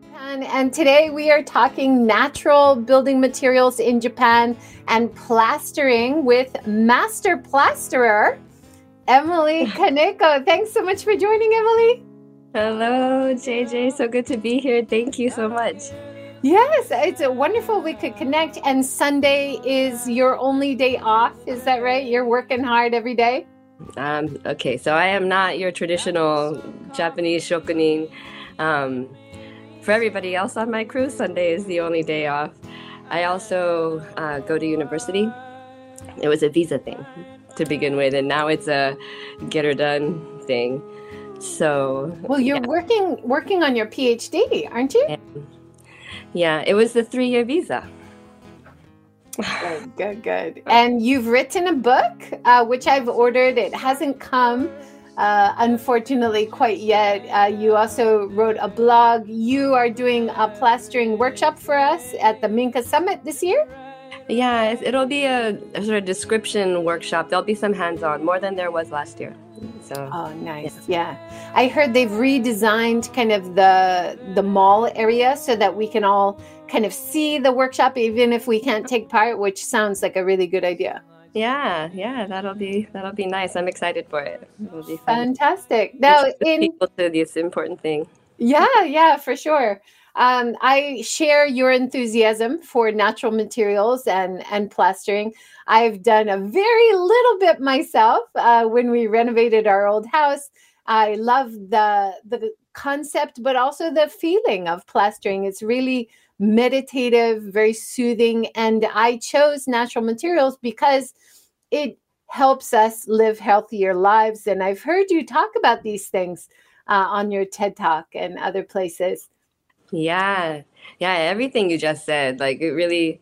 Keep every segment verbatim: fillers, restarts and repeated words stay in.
And, and today we are talking natural building materials in Japan and plastering with master plasterer, Emily Kaneko. Thanks so much for joining, Emily. Hello, J J. So good to be here. Thank you so much. Yes, it's a wonderful we could connect. And Sunday is your only day off. Is that right? You're working hard every day? Um, okay, so I am not your traditional Japanese shokunin. Um, for everybody else on my crew, Sunday is the only day off. I also uh, go to university. It was a visa thing to begin with, and now it's a get her done thing. So well, you're yeah. working working on your PhD, aren't you? And, yeah, it was the three-year visa. Good, good, good. And you've written a book, uh, which I've ordered. It hasn't come, uh, unfortunately, quite yet. Uh, you also wrote a blog. You are doing a plastering workshop for us at the Minka Summit this year? Yeah, it'll be a, a sort of description workshop. There'll be some hands-on, more than there was last year. So, oh, nice. Yeah. yeah. I heard they've redesigned kind of the the mall area so that we can all kind of see the workshop, even if we can't take part, which sounds like a really good idea. Yeah, yeah, that'll be that'll be nice. I'm excited for it. It'll be fun. Fantastic. Now, in people to this important thing. Yeah, yeah, for sure. Um, I share your enthusiasm for natural materials and, and plastering. I've done a very little bit myself uh, when we renovated our old house. I love the the concept, but also the feeling of plastering. It's really meditative, very soothing. And I chose natural materials because it helps us live healthier lives. And I've heard you talk about these things Uh, on your TED Talk and other places. Yeah, yeah, everything you just said, like it really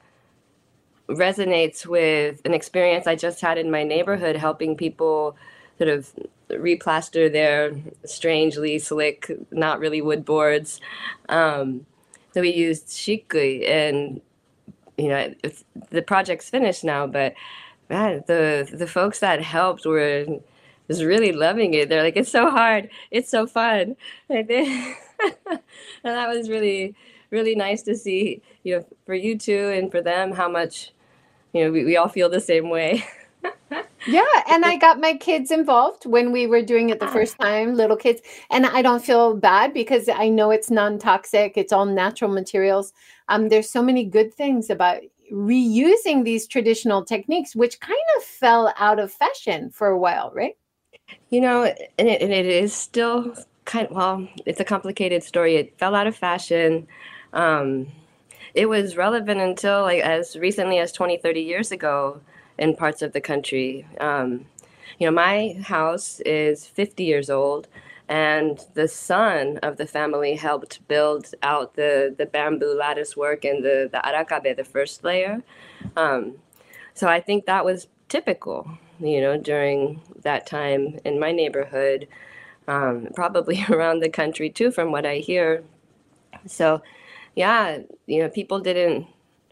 resonates with an experience I just had in my neighborhood, helping people sort of replaster their strangely slick, not really wood boards. Um, so we used shikui, and you know, it's, the project's finished now, but man, the the folks that helped were was really loving it. They're like, it's so hard, it's so fun. Like they, and that was really, really nice to see, you know, for you too, and for them, how much, you know, we, we all feel the same way. Yeah, and I got my kids involved when we were doing it the first time, little kids. And I don't feel bad because I know it's non-toxic, it's all natural materials. Um, there's so many good things about reusing these traditional techniques, which kind of fell out of fashion for a while, right? You know, and it, and it is still kind of, well, it's a complicated story. It fell out of fashion. Um, it was relevant until like as recently as twenty, thirty years ago in parts of the country. Um, you know, my house is fifty years old, and the son of the family helped build out the, the bamboo lattice work and the, the arakabe, the first layer. Um, so I think that was typical, you know, during that time in my neighborhood, um, probably around the country too, from what I hear. So, yeah, you know, people didn't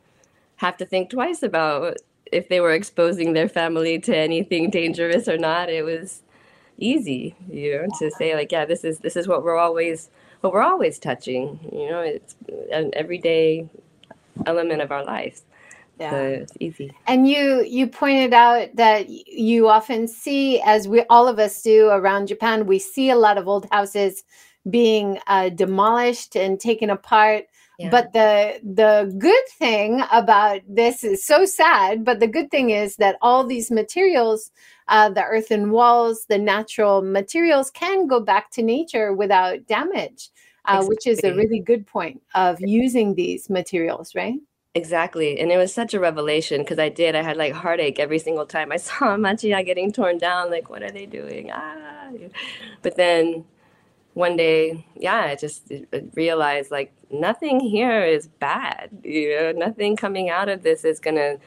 have to think twice about if they were exposing their family to anything dangerous or not. It was easy, you know, to say like, yeah, this is this is what we're always what we're always touching. You know, it's an everyday element of our lives. Yeah. So it's easy. And you you pointed out that you often see, as we all of us do around Japan, we see a lot of old houses being uh, demolished and taken apart. Yeah. But the the good thing about this is so sad, but the good thing is that all these materials, uh, the earthen walls, the natural materials can go back to nature without damage, uh, exactly. Which is a really good point of using these materials, right? Exactly. And it was such a revelation because I did. I had like heartache every single time I saw Machiya getting torn down. Like, what are they doing? Ah. But then one day, yeah, I just realized like nothing here is bad. You know, nothing coming out of this is going to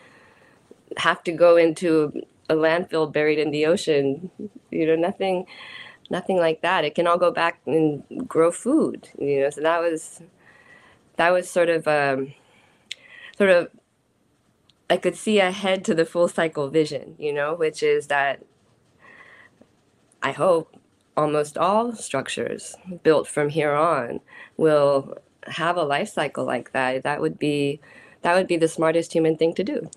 have to go into a landfill buried in the ocean. You know, nothing, nothing like that. It can all go back and grow food. You know, so that was, that was sort of, um, sort of, I could see ahead to the full cycle vision, you know, which is that I hope almost all structures built from here on will have a life cycle like that. That would be that would be the smartest human thing to do.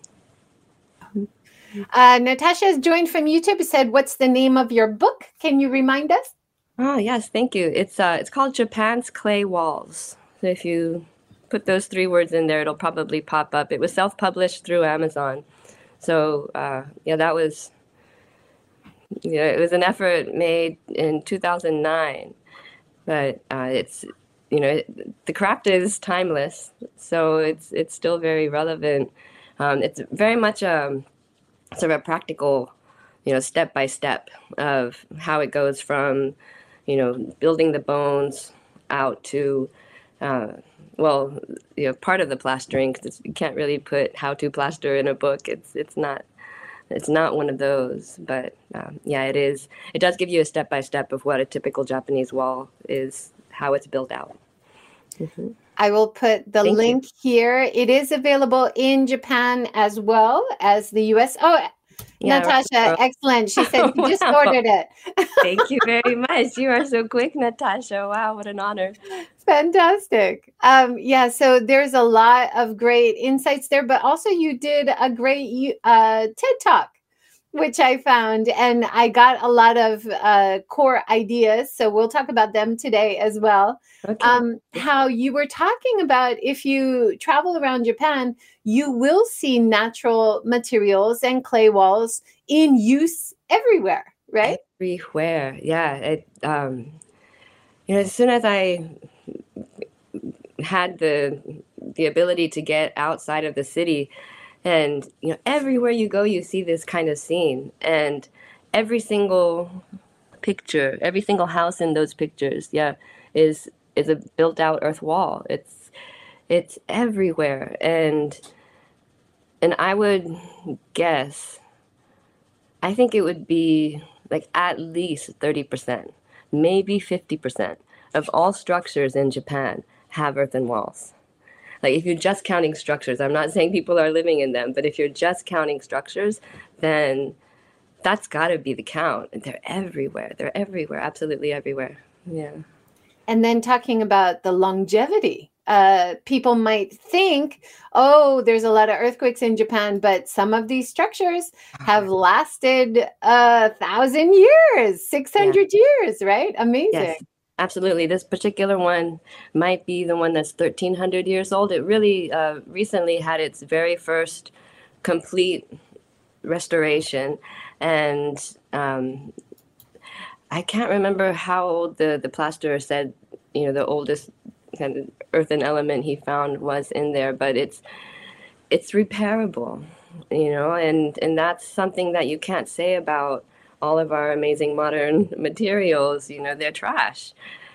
Uh, Natasha has joined from YouTube. Said, "What's the name of your book? Can you remind us?" Oh yes, thank you. It's uh, it's called Japan's Clay Walls. So if you put those three words in there, it'll probably pop up. It was self-published through Amazon. So uh, yeah, that was yeah, it was an effort made in two thousand nine, but uh, it's you know the craft is timeless, so it's it's still very relevant. Um, it's very much a sort of a practical, you know, step by step of how it goes from, you know, building the bones out to, uh, well, you know, part of the plastering, because you can't really put how to plaster in a book. It's it's not it's not one of those, but um, yeah, it is. It does give you a step by step of what a typical Japanese wall is, how it's built out. Mm-hmm. I will put the Thank link you. here. It is available in Japan as well as the U S. Oh, yeah, Natasha, right. excellent. She said you wow. just ordered it. Thank you very much. You are so quick, Natasha. Wow, what an honor. Fantastic. Um, yeah, so there's a lot of great insights there, but also you did a great uh, TED Talk, which I found, and I got a lot of uh, core ideas. So we'll talk about them today as well. Okay. Um, how you were talking about if you travel around Japan, you will see natural materials and clay walls in use everywhere, right? Everywhere, yeah. It, um, you know, as soon as I had the the ability to get outside of the city, and you know, everywhere you go, you see this kind of scene, and every single picture, every single house in those pictures, yeah, is is a built out earth wall. It's it's everywhere, and and I would guess, I think it would be like at least thirty percent, maybe fifty percent of all structures in Japan have earthen walls. Like if you're just counting structures, I'm not saying people are living in them, but if you're just counting structures, then that's got to be the count. They're everywhere. They're everywhere. Absolutely everywhere. Yeah. And then talking about the longevity. Uh, people might think, oh, there's a lot of earthquakes in Japan, but some of these structures have lasted a thousand years, six hundred yeah. years, right? Amazing. Yes, absolutely. This particular one might be the one that's thirteen hundred years old. It really uh, recently had its very first complete restoration. And um, I can't remember how old the, the plasterer said, you know, the oldest kind of earthen element he found was in there, but it's it's repairable, you know, and, and that's something that you can't say about all of our amazing modern materials. You know, they're trash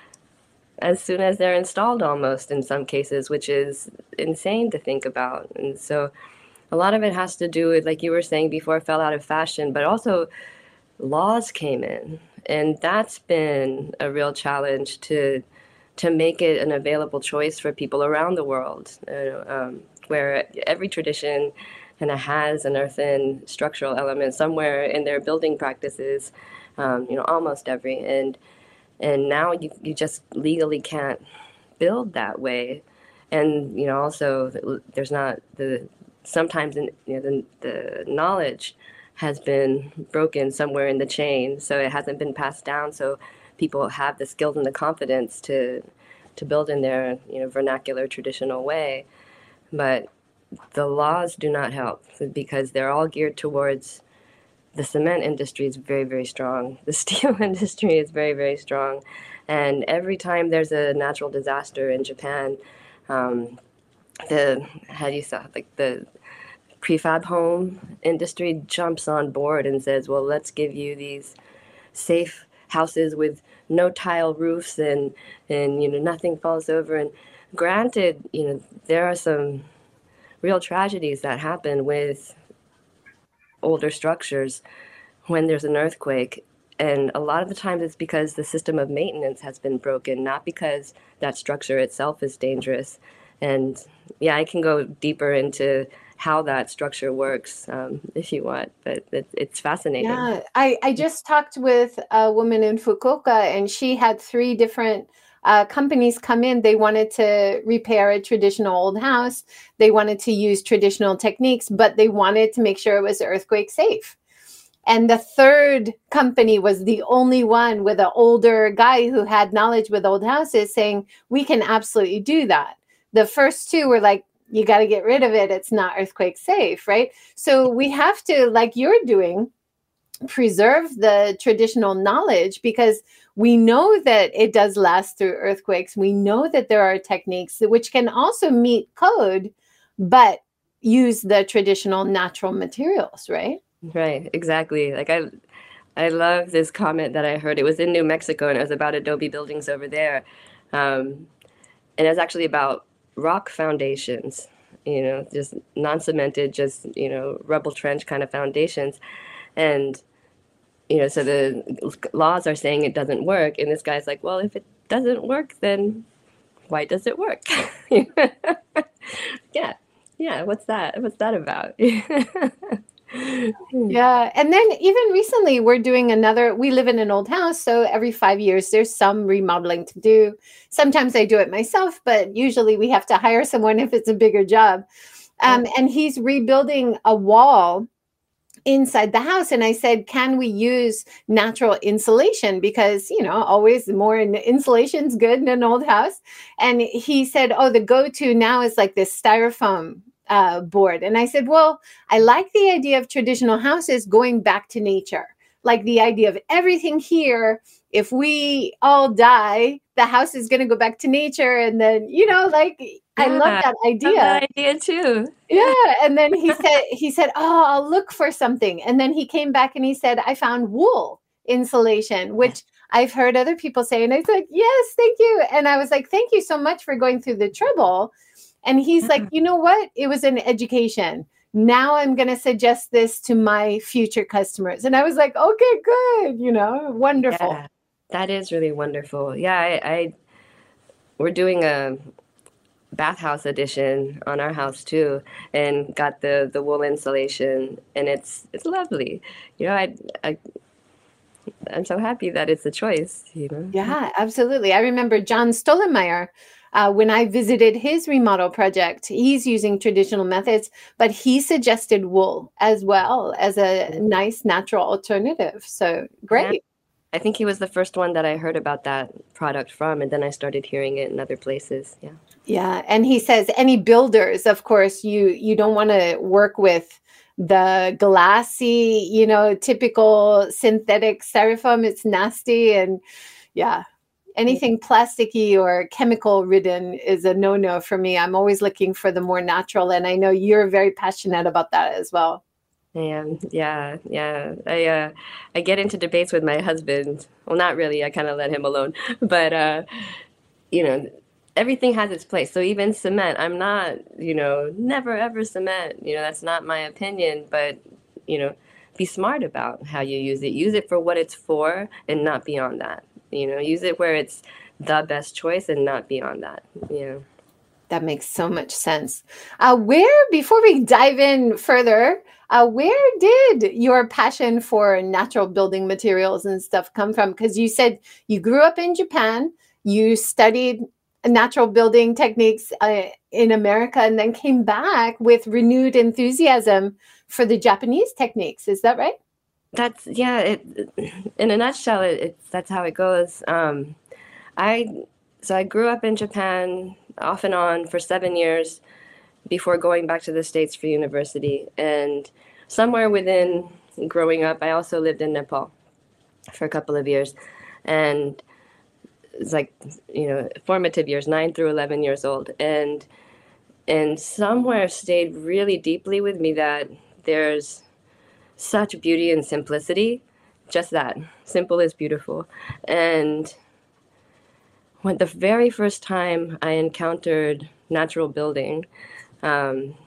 as soon as they're installed, almost in some cases, which is insane to think about. And so a lot of it has to do with, like you were saying before, fell out of fashion, but also laws came in, and that's been a real challenge to to make it an available choice for people around the world, uh, um, where every tradition kind of has an earthen structural element somewhere in their building practices, um, you know, almost every. And and now you, you just legally can't build that way. And, you know, also there's not the, sometimes in, you know, the, the knowledge has been broken somewhere in the chain, so it hasn't been passed down. So people have the skills and the confidence to to build in their, you know, vernacular traditional way. But the laws do not help, because they're all geared towards, the cement industry is very, very strong. The steel industry is very, very strong. And every time there's a natural disaster in Japan, um, the, how do you say, like the prefab home industry jumps on board and says, well, let's give you these safe houses with no tile roofs, and, and, you know, nothing falls over. And granted, you know, there are some real tragedies that happen with older structures when there's an earthquake. And a lot of the times it's because the system of maintenance has been broken, not because that structure itself is dangerous. And yeah, I can go deeper into how that structure works um, if you want, but it, it's fascinating. Yeah, I, I just talked with a woman in Fukuoka, and she had three different uh, companies come in, they wanted to repair a traditional old house. They wanted to use traditional techniques, but they wanted to make sure it was earthquake safe. And the third company was the only one with an older guy who had knowledge with old houses saying, we can absolutely do that. The first two were like, you got to get rid of it. It's not earthquake safe, right? So we have to, like you're doing, preserve the traditional knowledge, because we know that it does last through earthquakes. We know that there are techniques which can also meet code, but use the traditional natural materials, right? Right, exactly. Like I I love this comment that I heard. It was in New Mexico, and it was about adobe buildings over there. Um, and it was actually about rock foundations, you know, just non-cemented, just, you know, rubble trench kind of foundations. And, you know, so the laws are saying it doesn't work. And this guy's like, well, if it doesn't work, then why does it work? Yeah. Yeah. What's that? What's that about? Yeah. And then even recently, we're doing another, we live in an old house. So every five years, there's some remodeling to do. Sometimes I do it myself, but usually we have to hire someone if it's a bigger job. Um, and he's rebuilding a wall inside the house. And I said, can we use natural insulation? Because, you know, always more insulation is good in an old house. And he said, oh, the go-to now is like this styrofoam uh, board. And I said, well, I like the idea of traditional houses going back to nature. Like the idea of everything here, if we all die, the house is going to go back to nature. And then, you know, like, yeah, I love that idea. I love that idea too. Yeah. And then he said, he said, oh, I'll look for something. And then he came back and he said, I found wool insulation, which I've heard other people say. And I was like, yes, thank you. And I was like, thank you so much for going through the trouble. And he's yeah. like, you know what? It was an education. Now I'm going to suggest this to my future customers. And I was like, okay, good. You know, wonderful. Yeah, that is really wonderful. Yeah. I, I we're doing a bathhouse edition on our house too, and got the, the wool insulation, and it's, it's lovely. You know, I, I, I'm so happy that it's a choice, you know? Yeah, absolutely. I remember John Stolenmeyer, Uh, when I visited his remodel project, he's using traditional methods, but he suggested wool as well as a nice natural alternative. So great. Yeah. I think he was the first one that I heard about that product from, and then I started hearing it in other places. Yeah. Yeah. And he says any builders, of course, you you don't want to work with the glassy, you know, typical synthetic styrofoam. It's nasty. And yeah. Anything plasticky or chemical ridden is a no-no for me. I'm always looking for the more natural. And I know you're very passionate about that as well. And yeah, yeah. I uh, I get into debates with my husband. Well, not really. I kind of let him alone. But, uh, you know, everything has its place. So even cement, I'm not, you know, never ever cement. You know, that's not my opinion. But, you know, be smart about how you use it. Use it for what it's for and not beyond that. You know, use it where it's the best choice and not beyond that. You know. That makes so much sense. Uh, where, before we dive in further, uh, where did your passion for natural building materials and stuff come from? Because you said you grew up in Japan, you studied natural building techniques uh, in America, and then came back with renewed enthusiasm for the Japanese techniques. Is that right? That's, yeah, it, in a nutshell, it, it's, that's how it goes. Um, I, so I grew up in Japan off and on for seven years before going back to the States for university. And somewhere within growing up, I also lived in Nepal for a couple of years. And it's like, you know, formative years, nine through eleven years old. And, and somewhere stayed really deeply with me that there's such beauty and simplicity, just that. Simple is beautiful. And when the very first time I encountered natural building, um,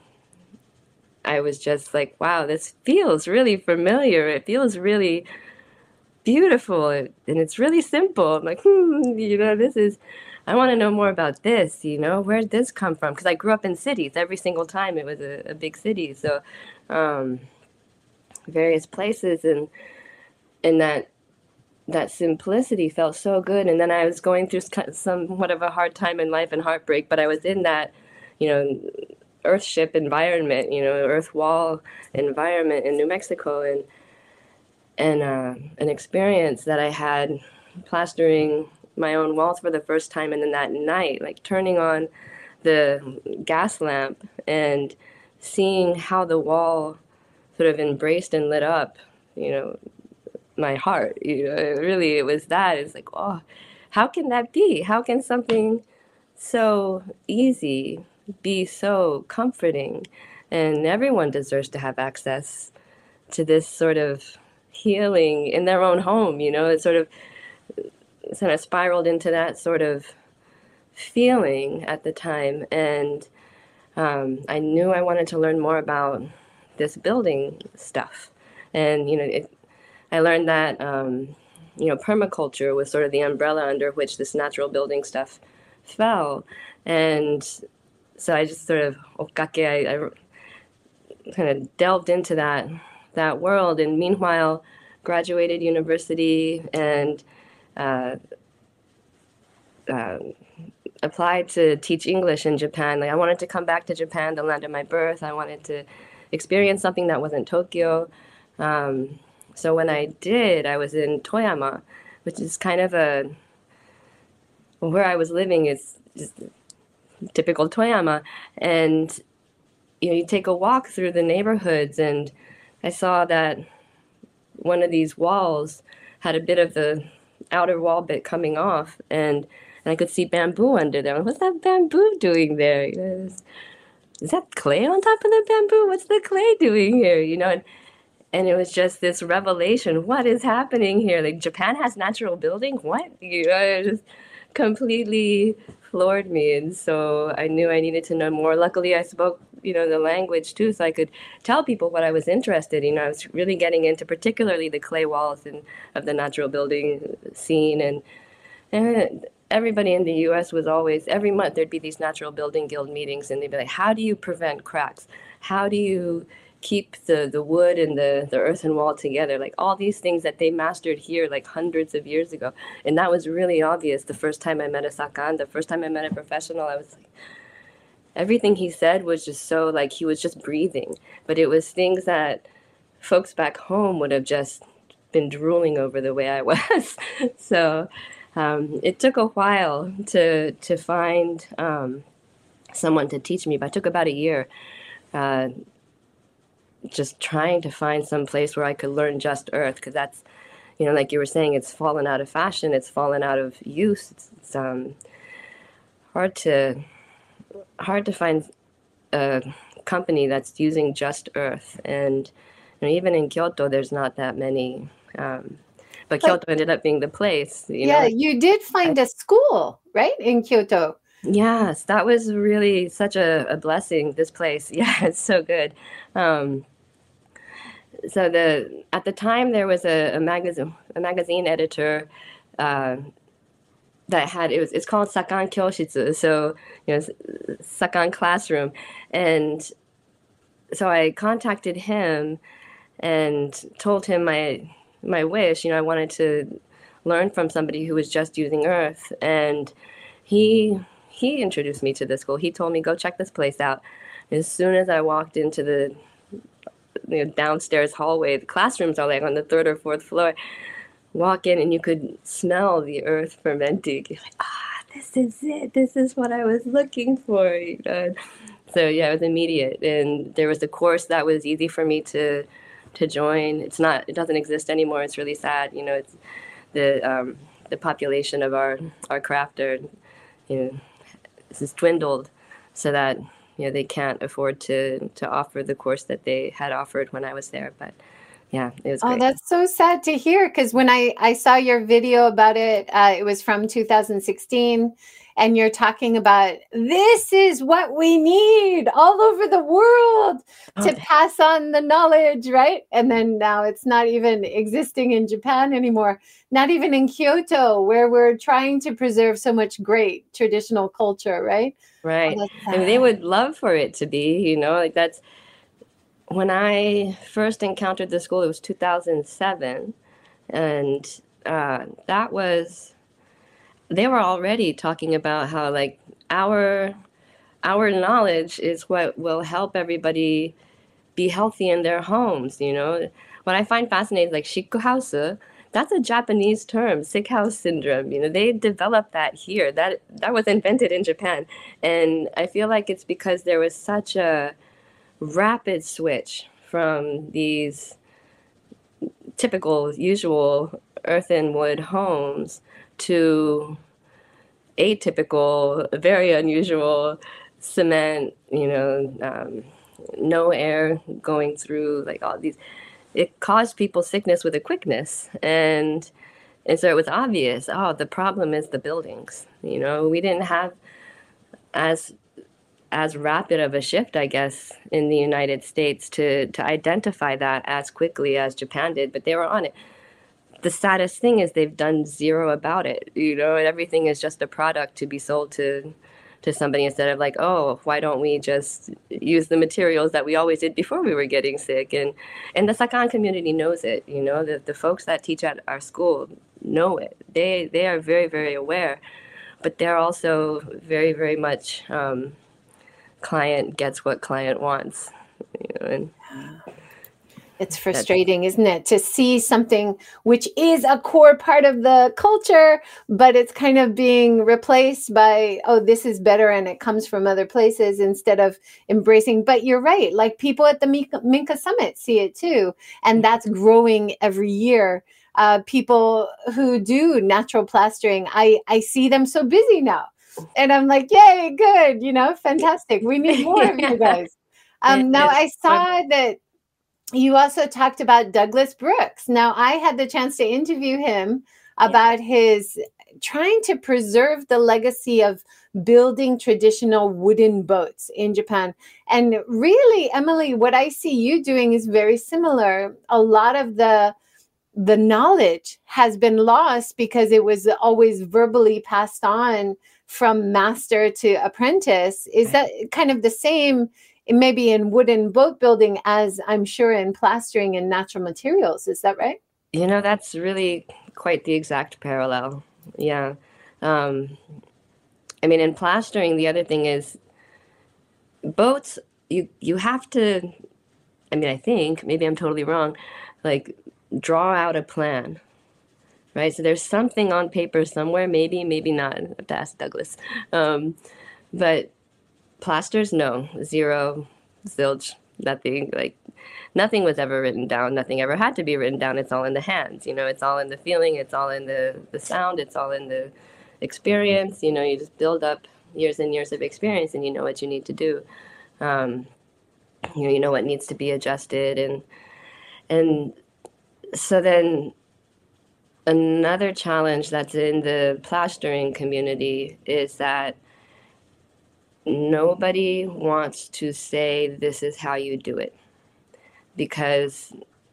I was just like, wow, this feels really familiar. It feels really beautiful, and it's really simple. I'm like, hmm, you know, this is, I want to know more about this, you know, where did this come from? Because I grew up in cities. Every single time it was a, a big city. So, um, various places, and and that that simplicity felt so good. And then I was going through somewhat of a hard time in life and heartbreak, but I was in that, you know, earthship environment, you know, earth wall environment in New Mexico, and and uh, an experience that I had plastering my own walls for the first time. And then that night, like turning on the gas lamp and seeing how the wall sort of embraced and lit up, you know, my heart. You know, it really, it was that. It's like, oh, how can that be? How can something so easy be so comforting? And everyone deserves to have access to this sort of healing in their own home. You know, it sort of sort of spiraled into that sort of feeling at the time. And um, I knew I wanted to learn more about this building stuff. And, you know, it, I learned that, um, you know, permaculture was sort of the umbrella under which this natural building stuff fell. And so I just sort of, okake, I, I kind of delved into that that world. And meanwhile, graduated university and uh, uh, applied to teach English in Japan. Like I wanted to come back to Japan, the land of my birth. I wanted to experience something that wasn't Tokyo. Um, so when I did, I was in Toyama, which is kind of a, where I was living is just typical Toyama. And, you know, you take a walk through the neighborhoods, and I saw that one of these walls had a bit of the outer wall bit coming off, and, and I could see bamboo under there. What's that bamboo doing there? You know, is, is that clay on top of the bamboo? What's the clay doing here? You know, and, and it was just this revelation. What is happening here? Like, Japan has natural building? What? You know, it just completely floored me. And so I knew I needed to know more. Luckily, I spoke, you know, the language too, so I could tell people what I was interested in. You know, I was really getting into particularly the clay walls and of the natural building scene. And, and everybody in the U S was always, every month there'd be these natural building guild meetings, and they'd be like, how do you prevent cracks? How do you keep the, the wood and the, the earthen wall together? Like all these things that they mastered here like hundreds of years ago. And that was really obvious the first time I met a sakan, the first time I met a professional. I was like, everything he said was just so like he was just breathing. But it was things that folks back home would have just been drooling over the way I was. So um, it took a while to, to find um, someone to teach me, but it took about a year. Uh, just trying to find some place where I could learn just earth, because that's, you know, like you were saying, it's fallen out of fashion, it's fallen out of use. It's, it's um, hard to hard to find a company that's using just earth, and you know, even in Kyoto, there's not that many. Um, but, but Kyoto ended up being the place. You yeah, know? You did find I, a school, right, in Kyoto. Yes, that was really such a, a blessing, this place. Yeah, it's so good. Um, so the at the time there was a, a magazine a magazine editor uh, that had it was it's called Sakan Kyoshitsu, so you know Sakan classroom, and so I contacted him and told him my my wish. You know, I wanted to learn from somebody who was just using earth, and he. He introduced me to the school. He told me, go check this place out. As soon as I walked into the you know, downstairs hallway, the classrooms are like on the third or fourth floor. Walk in and you could smell the earth fermenting. You're like, ah, this is it. This is what I was looking for. You know? So yeah, it was immediate. And there was a course that was easy for me to to join. It's not, it doesn't exist anymore. It's really sad. You know, it's the um, the population of our, our craft are, you know, this is dwindled so that, you know, they can't afford to, to offer the course that they had offered when I was there. But yeah, it was great. Oh, that's so sad to hear, because when I, I saw your video about it, uh, it was from two thousand sixteen, and you're talking about this is what we need all over the world to Okay. pass on the knowledge, right? And then now it's not even existing in Japan anymore, not even in Kyoto, where we're trying to preserve so much great traditional culture, right? Right. Oh, I mean, they would love for it to be, you know, like that's, when I first encountered the school, it was two thousand seven, and uh, that was, they were already talking about how like our our knowledge is what will help everybody be healthy in their homes, you know. What I find fascinating, like shikuhasu, that's a Japanese term, sick house syndrome. You know, they developed that here. That that was invented in Japan. And I feel like it's because there was such a rapid switch from these typical, usual earth and wood homes to atypical, very unusual cement, you know, um, no air going through, like all these. It caused people sickness with a quickness. And and so it was obvious, oh, the problem is the buildings. You know, we didn't have as as rapid of a shift, I guess, in the United States to to identify that as quickly as Japan did, but they were on it. The saddest thing is they've done zero about it, you know, and everything is just a product to be sold to to somebody instead of like, oh, why don't we just use the materials that we always did before we were getting sick? And and the Sakan community knows it, you know, the, the folks that teach at our school know it. They they are very, very aware, but they're also very, very much um, client gets what client wants, you know, and it's frustrating, isn't it, to see something which is a core part of the culture, but it's kind of being replaced by, oh, this is better and it comes from other places, instead of embracing. But you're right, like people at the Minka, Minka Summit see it too, and that's growing every year. Uh, people who do natural plastering, I, I see them so busy now. And I'm like, yay, good, you know, fantastic. We need more of you guys. Um, now, I saw that you also talked about Douglas Brooks. Now, I had the chance to interview him about his trying to preserve the legacy of building traditional wooden boats in Japan. And really, Emily, what I see you doing is very similar. A lot of the the knowledge has been lost because it was always verbally passed on from master to apprentice. Is that kind of the same maybe in wooden boat building as I'm sure in plastering and natural materials? Is that right? You know, that's really quite the exact parallel. Yeah. Um, I mean, in plastering, the other thing is boats, you, you have to, I mean, I think, maybe I'm totally wrong, like draw out a plan, right? So there's something on paper somewhere, maybe, maybe not. I have to ask Douglas. Um, but plasters, no, zero, zilch, nothing. Like nothing was ever written down. Nothing ever had to be written down. It's all in the hands. You know, it's all in the feeling. It's all in the the sound. It's all in the experience. You know, you just build up years and years of experience, and you know what you need to do. Um, you know, you know what needs to be adjusted, and and so then another challenge that's in the plastering community is that nobody wants to say this is how you do it, because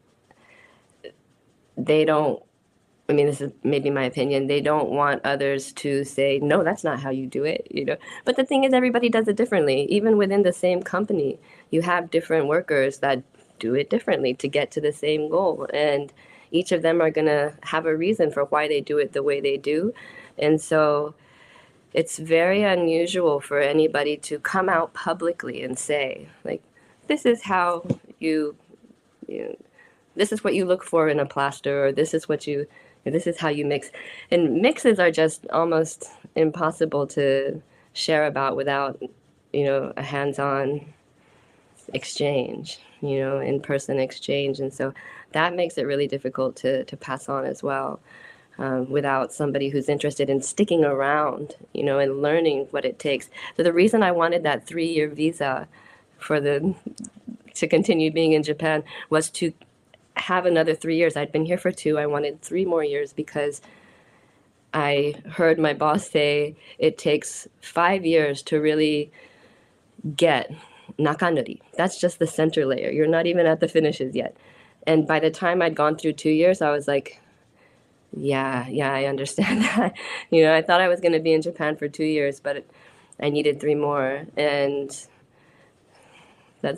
they don't, I mean, this is maybe my opinion, they don't want others to say, no, that's not how you do it, you know. But the thing is, everybody does it differently. Even within the same company, you have different workers that do it differently to get to the same goal. And each of them are going to have a reason for why they do it the way they do. And so it's very unusual for anybody to come out publicly and say, like, this is how you, you know, this is what you look for in a plaster, or this is what you, this is how you mix. And mixes are just almost impossible to share about without, you know, a hands-on exchange, you know, in-person exchange. And so that makes it really difficult to, to pass on as well. Um, without somebody who's interested in sticking around, you know, and learning what it takes. So the reason I wanted that three-year visa for the to continue being in Japan was to have another three years. I'd been here for two. I wanted three more years because I heard my boss say it takes five years to really get nakanori. That's just the center layer. You're not even at the finishes yet. And by the time I'd gone through two years, I was like, yeah, yeah, I understand that. You know, I thought I was going to be in Japan for two years, but I needed three more. And that's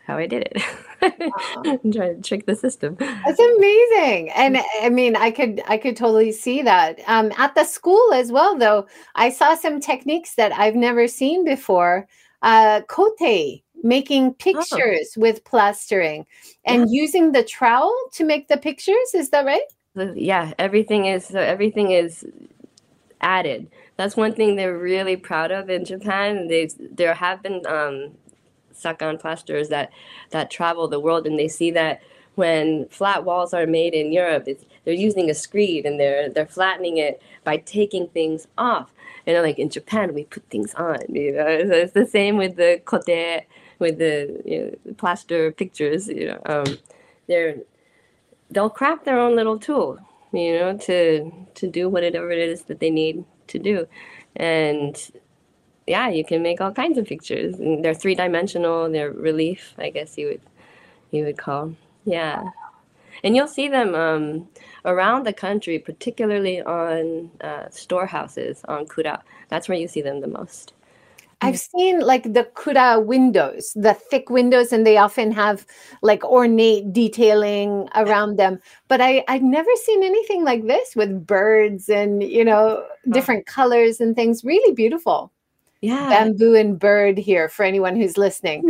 how I did it. Wow. I'm trying to trick the system. That's amazing. And I mean, I could I could totally see that. Um, at the school as well, though, I saw some techniques that I've never seen before. Uh, kote, making Oh, pictures with plastering yeah. and using the trowel to make the pictures. Is that right? So, yeah, everything is so everything is added. That's one thing they're really proud of in Japan. They there have been um, sakan plasters that that travel the world, and they see that when flat walls are made in Europe, it's, they're using a screed and they're they're flattening it by taking things off. You know, like in Japan, we put things on. You know, so it's the same with the kote, with the you know, plaster pictures. You know, um, they're they'll craft their own little tool, you know, to to do whatever it is that they need to do, and yeah, you can make all kinds of pictures. And they're three dimensional. They're relief, I guess you would you would call. Yeah, and you'll see them um, around the country, particularly on uh, storehouses on kura. That's where you see them the most. I've seen like the kura windows, the thick windows, and they often have like ornate detailing around them. But I, I've never seen anything like this with birds and, you know, different colors and things. Really beautiful. Yeah. Bamboo and bird here for anyone who's listening.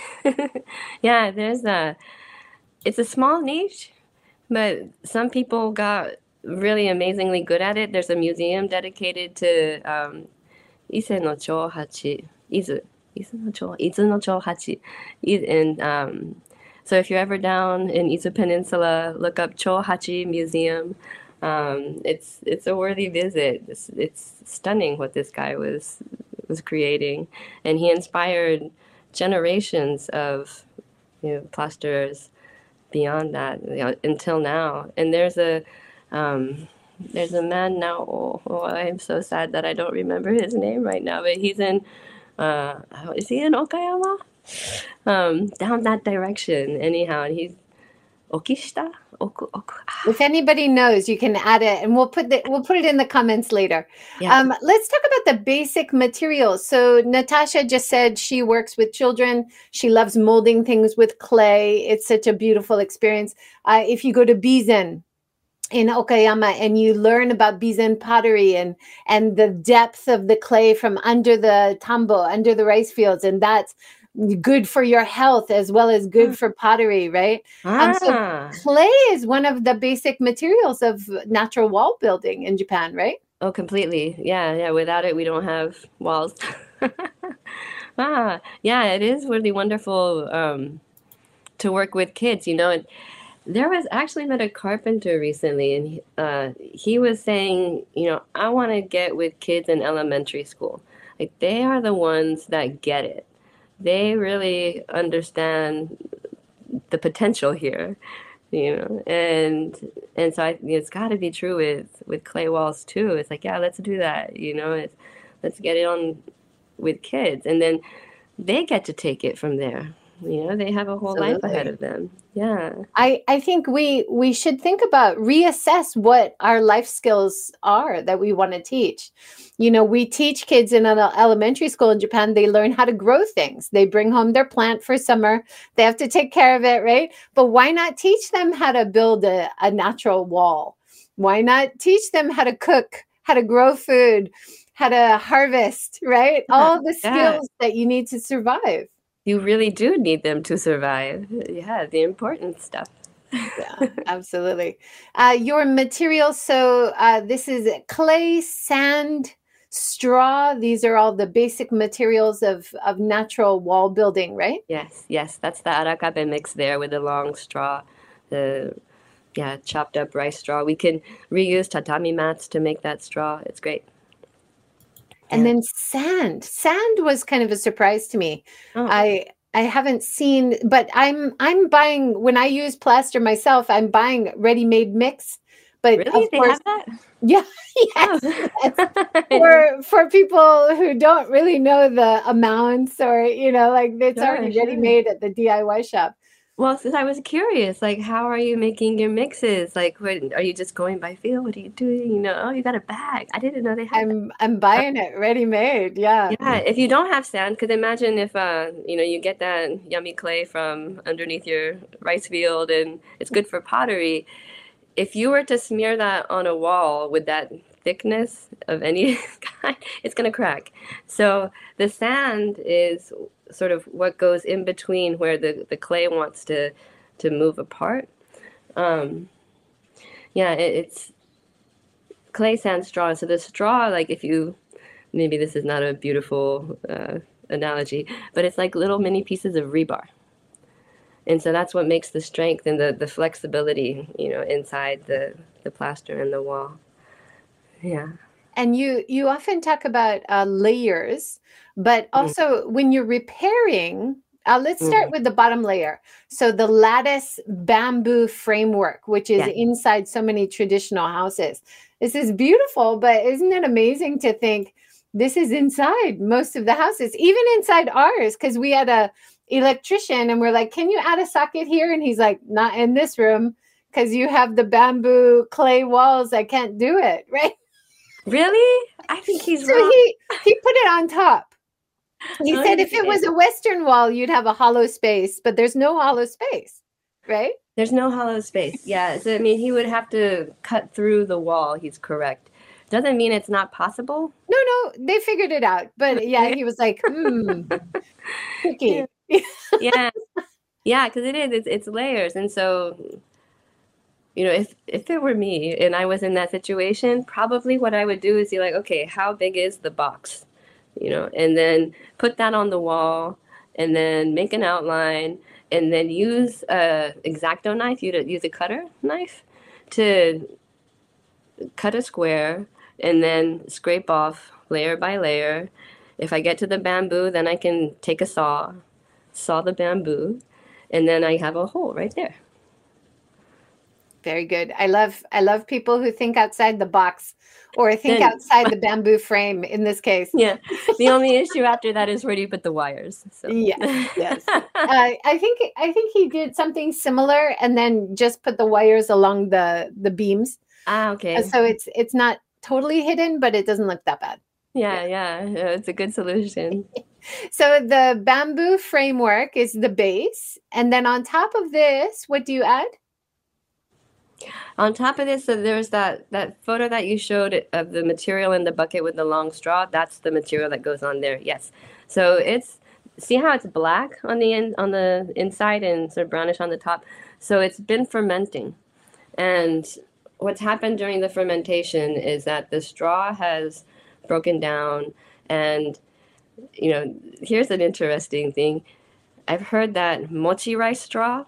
Yeah, there's a, it's a small niche, but some people got really amazingly good at it. There's a museum dedicated to um, Ise no Chohachi, Izu, Izu no Cho, Izu no Chohachi. And um, so if you're ever down in Izu Peninsula, look up Chohachi Museum. Um, it's it's a worthy visit. It's, it's stunning what this guy was was creating, and he inspired generations of you know plasterers beyond that, you know, until now. And there's a um, there's a man now. Oh, oh, I'm so sad that I don't remember his name right now, but he's in. Uh, is he in Okayama? Um, down that direction, anyhow, and he's Okishita. Oku, oku, ah. If anybody knows, you can add it, and we'll put the we'll put it in the comments later. Yeah. Um, let's talk about the basic materials. So Natasha just said she works with children. She loves molding things with clay. It's such a beautiful experience. Uh, if you go to Bizen in Okayama and you learn about Bizen pottery and and the depth of the clay from under the tambo, under the rice fields, and that's good for your health as well as good for pottery, right? Ah. Um, so clay is one of the basic materials of natural wall building in Japan, right? Oh, completely. Yeah, yeah. Without it, we don't have walls. ah, yeah. It is really wonderful um, to work with kids. You know, and there was actually met a carpenter recently, and he, uh, he was saying, you know, I want to get with kids in elementary school. Like they are the ones that get it. They really understand the potential here, you know, and and so I, it's got to be true with with clay walls too. It's like, yeah, let's do that, you know, it's, let's get it on with kids, and then they get to take it from there. You know, they have a whole Absolutely. life ahead of them. Yeah. I, I think we we should think about reassess what our life skills are that we want to teach. You know, we teach kids in an elementary school in Japan, they learn how to grow things. They bring home their plant for summer. They have to take care of it, right? But why not teach them how to build a, a natural wall? Why not teach them how to cook, how to grow food, how to harvest, right? All the skills Yeah. that you need to survive. You really do need them to survive. Yeah, the important stuff. Yeah, absolutely. Uh, your materials. So uh, this is clay, sand, straw. These are all the basic materials of, of natural wall building, right? Yes, yes. That's the arakabe mix there with the long straw, the yeah, chopped up rice straw. We can reuse tatami mats to make that straw. It's great. And Yeah. then sand. Sand was kind of a surprise to me. Oh. I I haven't seen, but I'm I'm buying when I use plaster myself, I'm buying ready-made mix. But Really? of They course, have that? yeah, yes. Oh. for for people who don't really know the amounts, or you know, like it's Sure, already sure. ready-made at the D I Y shop. Well, since I was curious, like, how are you making your mixes? Like, what are you just going by feel? What are you doing? You know, oh, you got a bag. I didn't know they had that. I'm I'm buying it ready made. Yeah. Yeah, if you don't have sand, because imagine if uh, you know, you get that yummy clay from underneath your rice field and it's good for pottery. If you were to smear that on a wall with that thickness of any kind, it's gonna crack. So the sand is sort of what goes in between where the, the clay wants to to move apart. Um, yeah, it, it's clay, sand, straw. So the straw, like if you maybe this is not a beautiful uh, analogy, but it's like little mini pieces of rebar. And so that's what makes the strength and the, the flexibility, you know, inside the, the plaster and the wall. Yeah. And you you often talk about uh, layers, but also when you're repairing, uh, let's start Mm-hmm. with the bottom layer. So the lattice bamboo framework, which is Yeah. inside so many traditional houses. This is beautiful, but isn't it amazing to think this is inside most of the houses, even inside ours? Because we had a electrician and we're like, can you add a socket here? And he's like, not in this room because you have the bamboo clay walls. I can't do it, right? Really? I think he's So wrong. he he put it on top. He said if it Okay. was a western wall, you'd have a hollow space, but there's no hollow space, right? There's no hollow space. Yeah. So, I mean, he would have to cut through the wall. He's correct. Doesn't mean it's not possible. No, no, they figured it out. But yeah, he was like, hmm, Yeah. tricky. Yeah. Yeah, because it is. It's, it's layers. And so, you know, if if it were me and I was in that situation, probably what I would do is be like, okay, how big is the box? You know, and then put that on the wall and then make an outline and then use a X-Acto knife, you use a cutter knife to cut a square and then scrape off layer by layer. If I get to the bamboo, then I can take a saw, saw the bamboo, and then I have a hole right there. Very good. I love I love people who think outside the box or think Then, outside the bamboo frame in this case. yeah, the only issue after that is where do you put the wires? So, Yes, yes. Uh, I think I think he did something similar and then just put the wires along the the beams. ah, Uh, okay. So it's it's not totally hidden, but it doesn't look that bad. Yeah, yeah, yeah, it's a good solution. So the bamboo framework is the base, and then on top of this, what do you add? On top of this, so there's that that photo that you showed of the material in the bucket with the long straw. That's the material that goes on there. Yes. So it's see how it's black on the in, on the inside and sort of brownish on the top. So it's been fermenting. And what's happened during the fermentation is that the straw has broken down and you know, here's an interesting thing. I've heard that mochi rice straw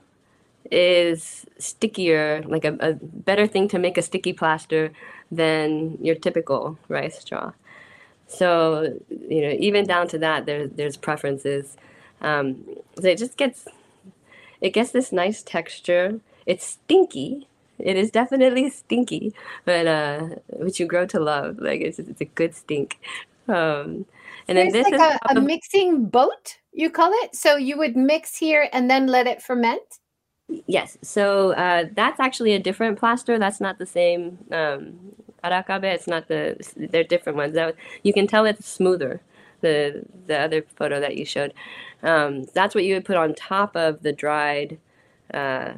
is stickier, like a, a better thing to make a sticky plaster than your typical rice straw. So, you know, even down to that, there, there's preferences. Um, so it just gets, it gets this nice texture. It's stinky. It is definitely stinky, but uh, which you grow to love. Like it's, it's a good stink. Um, and then There's this like is a, a probably, mixing boat, you call it. So you would mix here and then let it ferment. yes. So uh, that's actually a different plaster. That's not the same um, arakabe. It's not the. They're different ones. That you can tell it's smoother. The the other photo that you showed. Um, that's what you would put on top of the dried uh,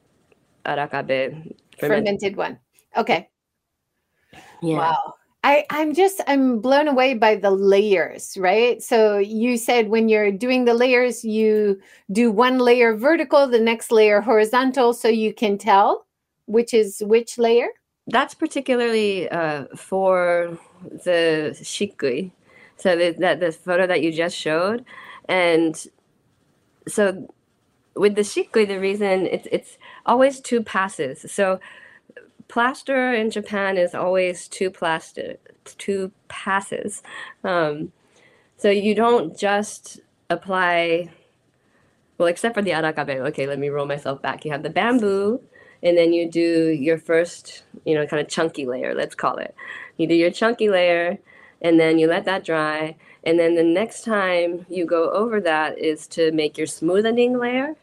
arakabe fermented. Fermented one. Okay. Yeah. Wow. I, I'm just I'm blown away by the layers, right? So you said when you're doing the layers, you do one layer vertical, the next layer horizontal, so you can tell which is which layer. That's particularly uh, for the shikui. So the, that the photo that you just showed, and so with the shikui, the reason it's it's always two passes. So plaster in Japan is always two plaster, two passes. Um, so you don't just apply, well, except for the arakabe. Okay, let me roll myself back. You have the bamboo, and then you do your first, you know, kind of chunky layer, let's call it. You do your chunky layer, and then you let that dry. And then the next time you go over that is to make your smoothing layer.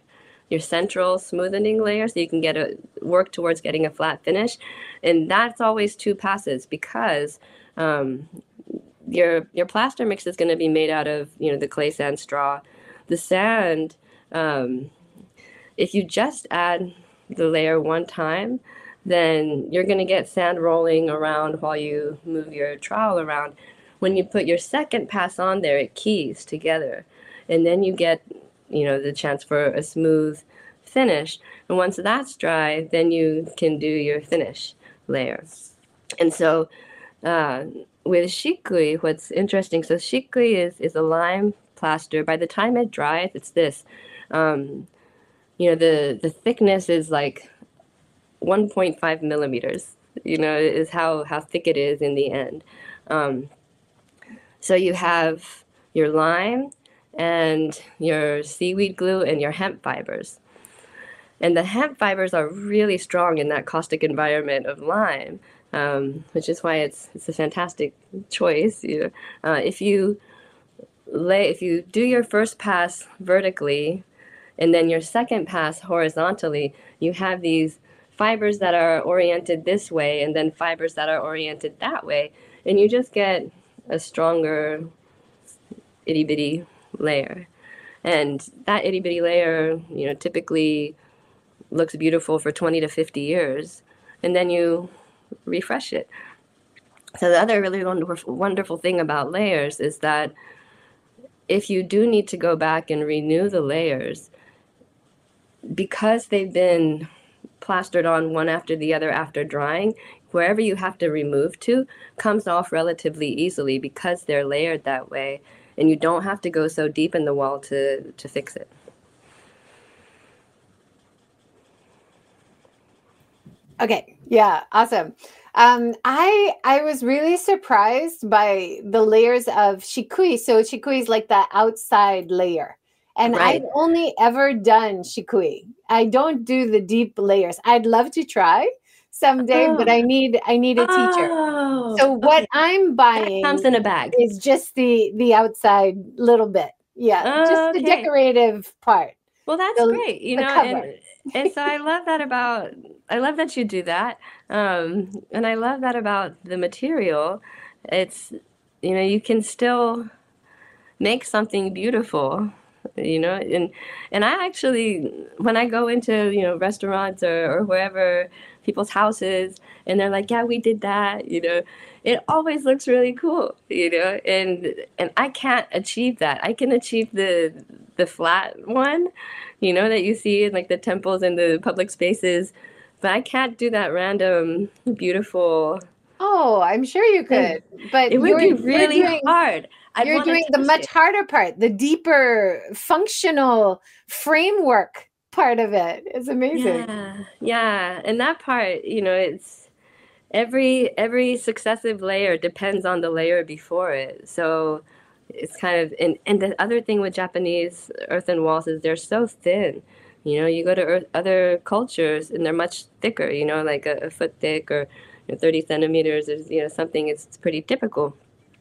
your central smoothing layer, so you can get a work towards getting a flat finish. And that's always two passes because um, your your plaster mix is going to be made out of, you know, the clay sand straw. The sand, um, if you just add the layer one time, then you're going to get sand rolling around while you move your trowel around. When you put your second pass on there, it keys together, and then you get, you know, the chance for a smooth finish. And once that's dry, then you can do your finish layer. And so uh, with shikui, what's interesting, so shikui is, is a lime plaster. By the time it dries, it's this. Um, you know, the, the thickness is like one point five millimeters, you know, is how, how thick it is in the end. Um, so you have your lime and your seaweed glue and your hemp fibers. And the hemp fibers are really strong in that caustic environment of lime, um, which is why it's it's a fantastic choice. You know, uh, if you lay, if you do your first pass vertically, and then your second pass horizontally, you have these fibers that are oriented this way, and then fibers that are oriented that way, and you just get a stronger itty bitty layer. And that itty bitty layer, you know, typically looks beautiful for twenty to fifty years, and then you refresh it. So the other really wonderful, wonderful thing about layers is that if you do need to go back and renew the layers, because they've been plastered on one after the other after drying, wherever you have to remove to comes off relatively easily because they're layered that way, and you don't have to go so deep in the wall to, to fix it. Okay, yeah, awesome. Um, I I was really surprised by the layers of shikui. So shikui is like the outside layer. And Right. I've only ever done shikui. I don't do the deep layers. I'd love to try someday, Oh. but I need I need a teacher. Oh, So what okay. I'm That buying comes in a bag. is just the the outside little bit. Yeah, Oh, just the okay. decorative part. Well, that's The, great, you the know, cover. and and so I love that about I love that you do that. Um, and I love that about the material. It's, you know, you can still make something beautiful, you know, and and I actually, when I go into, you know, restaurants or, or wherever, people's houses, and they're like, yeah, we did that, you know, it always looks really cool, you know, and and I can't achieve that. I can achieve the the flat one, you know, that you see in like the temples and the public spaces, but I can't do that random, beautiful. Oh, I'm sure you could, but It would you're be you're really doing hard. I'd you're want to doing the touch much it. harder part, the deeper functional framework part of it. It's amazing. Yeah, yeah, and that part, you know, it's every every successive layer depends on the layer before it. So it's kind of, and and the other thing with Japanese earthen walls is they're so thin. You know, you go to earth, other cultures and they're much thicker. You know, like a, a foot thick or, you know, thirty centimeters is, you know, something. It's, it's pretty typical.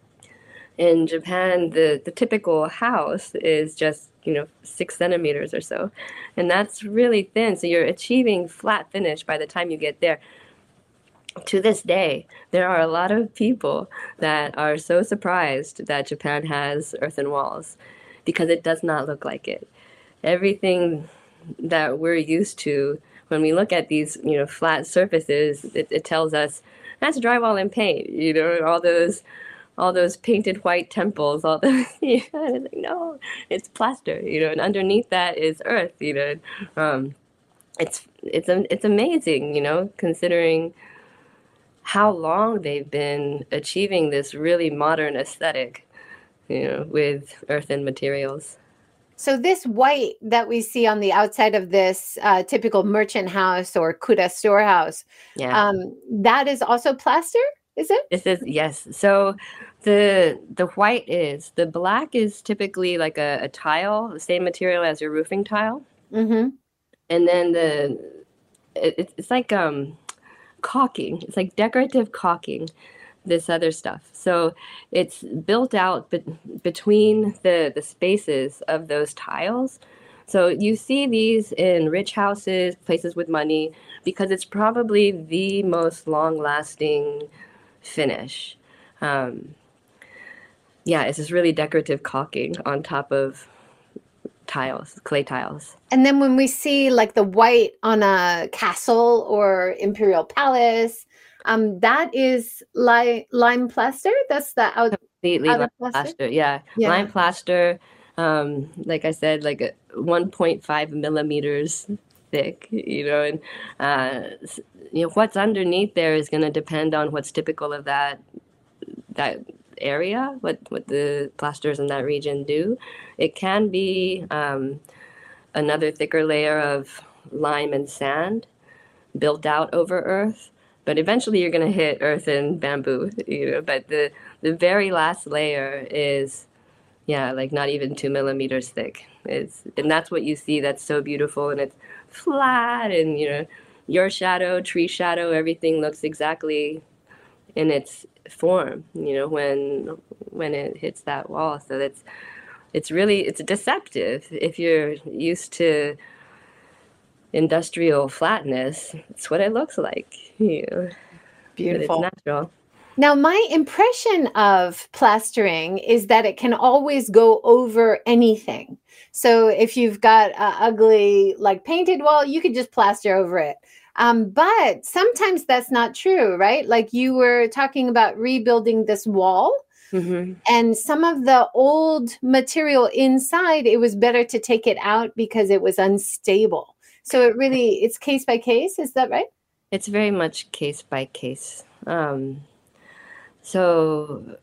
In Japan, the, the typical house is just, you know, six centimeters or so. And that's really thin. So you're achieving flat finish by the time you get there. To this day, there are a lot of people that are so surprised that Japan has earthen walls because it does not look like it. Everything that we're used to, when we look at these, you know, flat surfaces, it, it tells us that's drywall and paint, you know, all those all those painted white temples, all the, you know, it's like, no, it's plaster, you know, and underneath that is earth, you know. Um, it's it's it's amazing, you know, considering how long they've been achieving this really modern aesthetic, you know, with earthen materials. So this white that we see on the outside of this uh, typical merchant house or kura storehouse, Yeah. um, that is also plaster, is it? This is, yes. So the the white is, the black is typically like a, a tile, the same material as your roofing tile. Mm-hmm. And then the it, it's like um caulking. It's like decorative caulking, this other stuff. So it's built out be- between the the spaces of those tiles. So you see these in rich houses, places with money, because it's probably the most long-lasting finish. Um, yeah, it's this really decorative caulking on top of tiles, clay tiles. And then when we see like the white on a castle or imperial palace, um, that is li lime plaster. That's the out Completely lime outer plaster. plaster. Yeah, Yeah. lime plaster. Um, like I said, like a one point five millimeters thick. You know, and uh, s- you know what's underneath there is going to depend on what's typical of that that area, what what the plasters in that region do. It can be um, another thicker layer of lime and sand built out over earth, but eventually you're going to hit earth and bamboo, you know. But the the very last layer is, yeah, like not even two millimeters thick. It's and that's what you see. That's so beautiful, and it's flat, and you know, your shadow, tree shadow, everything looks exactly in its form, you know, when when it hits that wall. So that's it's really it's deceptive if you're used to industrial flatness. It's what it looks like, you know, but it's Beautiful. natural. Now, my impression of plastering is that it can always go over anything. So if you've got a ugly, like painted wall, you could just plaster over it. Um, but sometimes that's not true, right? Like you were talking about rebuilding this wall, Hmm. and some of the old material inside, it was better to take it out because it was unstable. So it really, it's case by case. Is that right? It's very much case by case. Um, so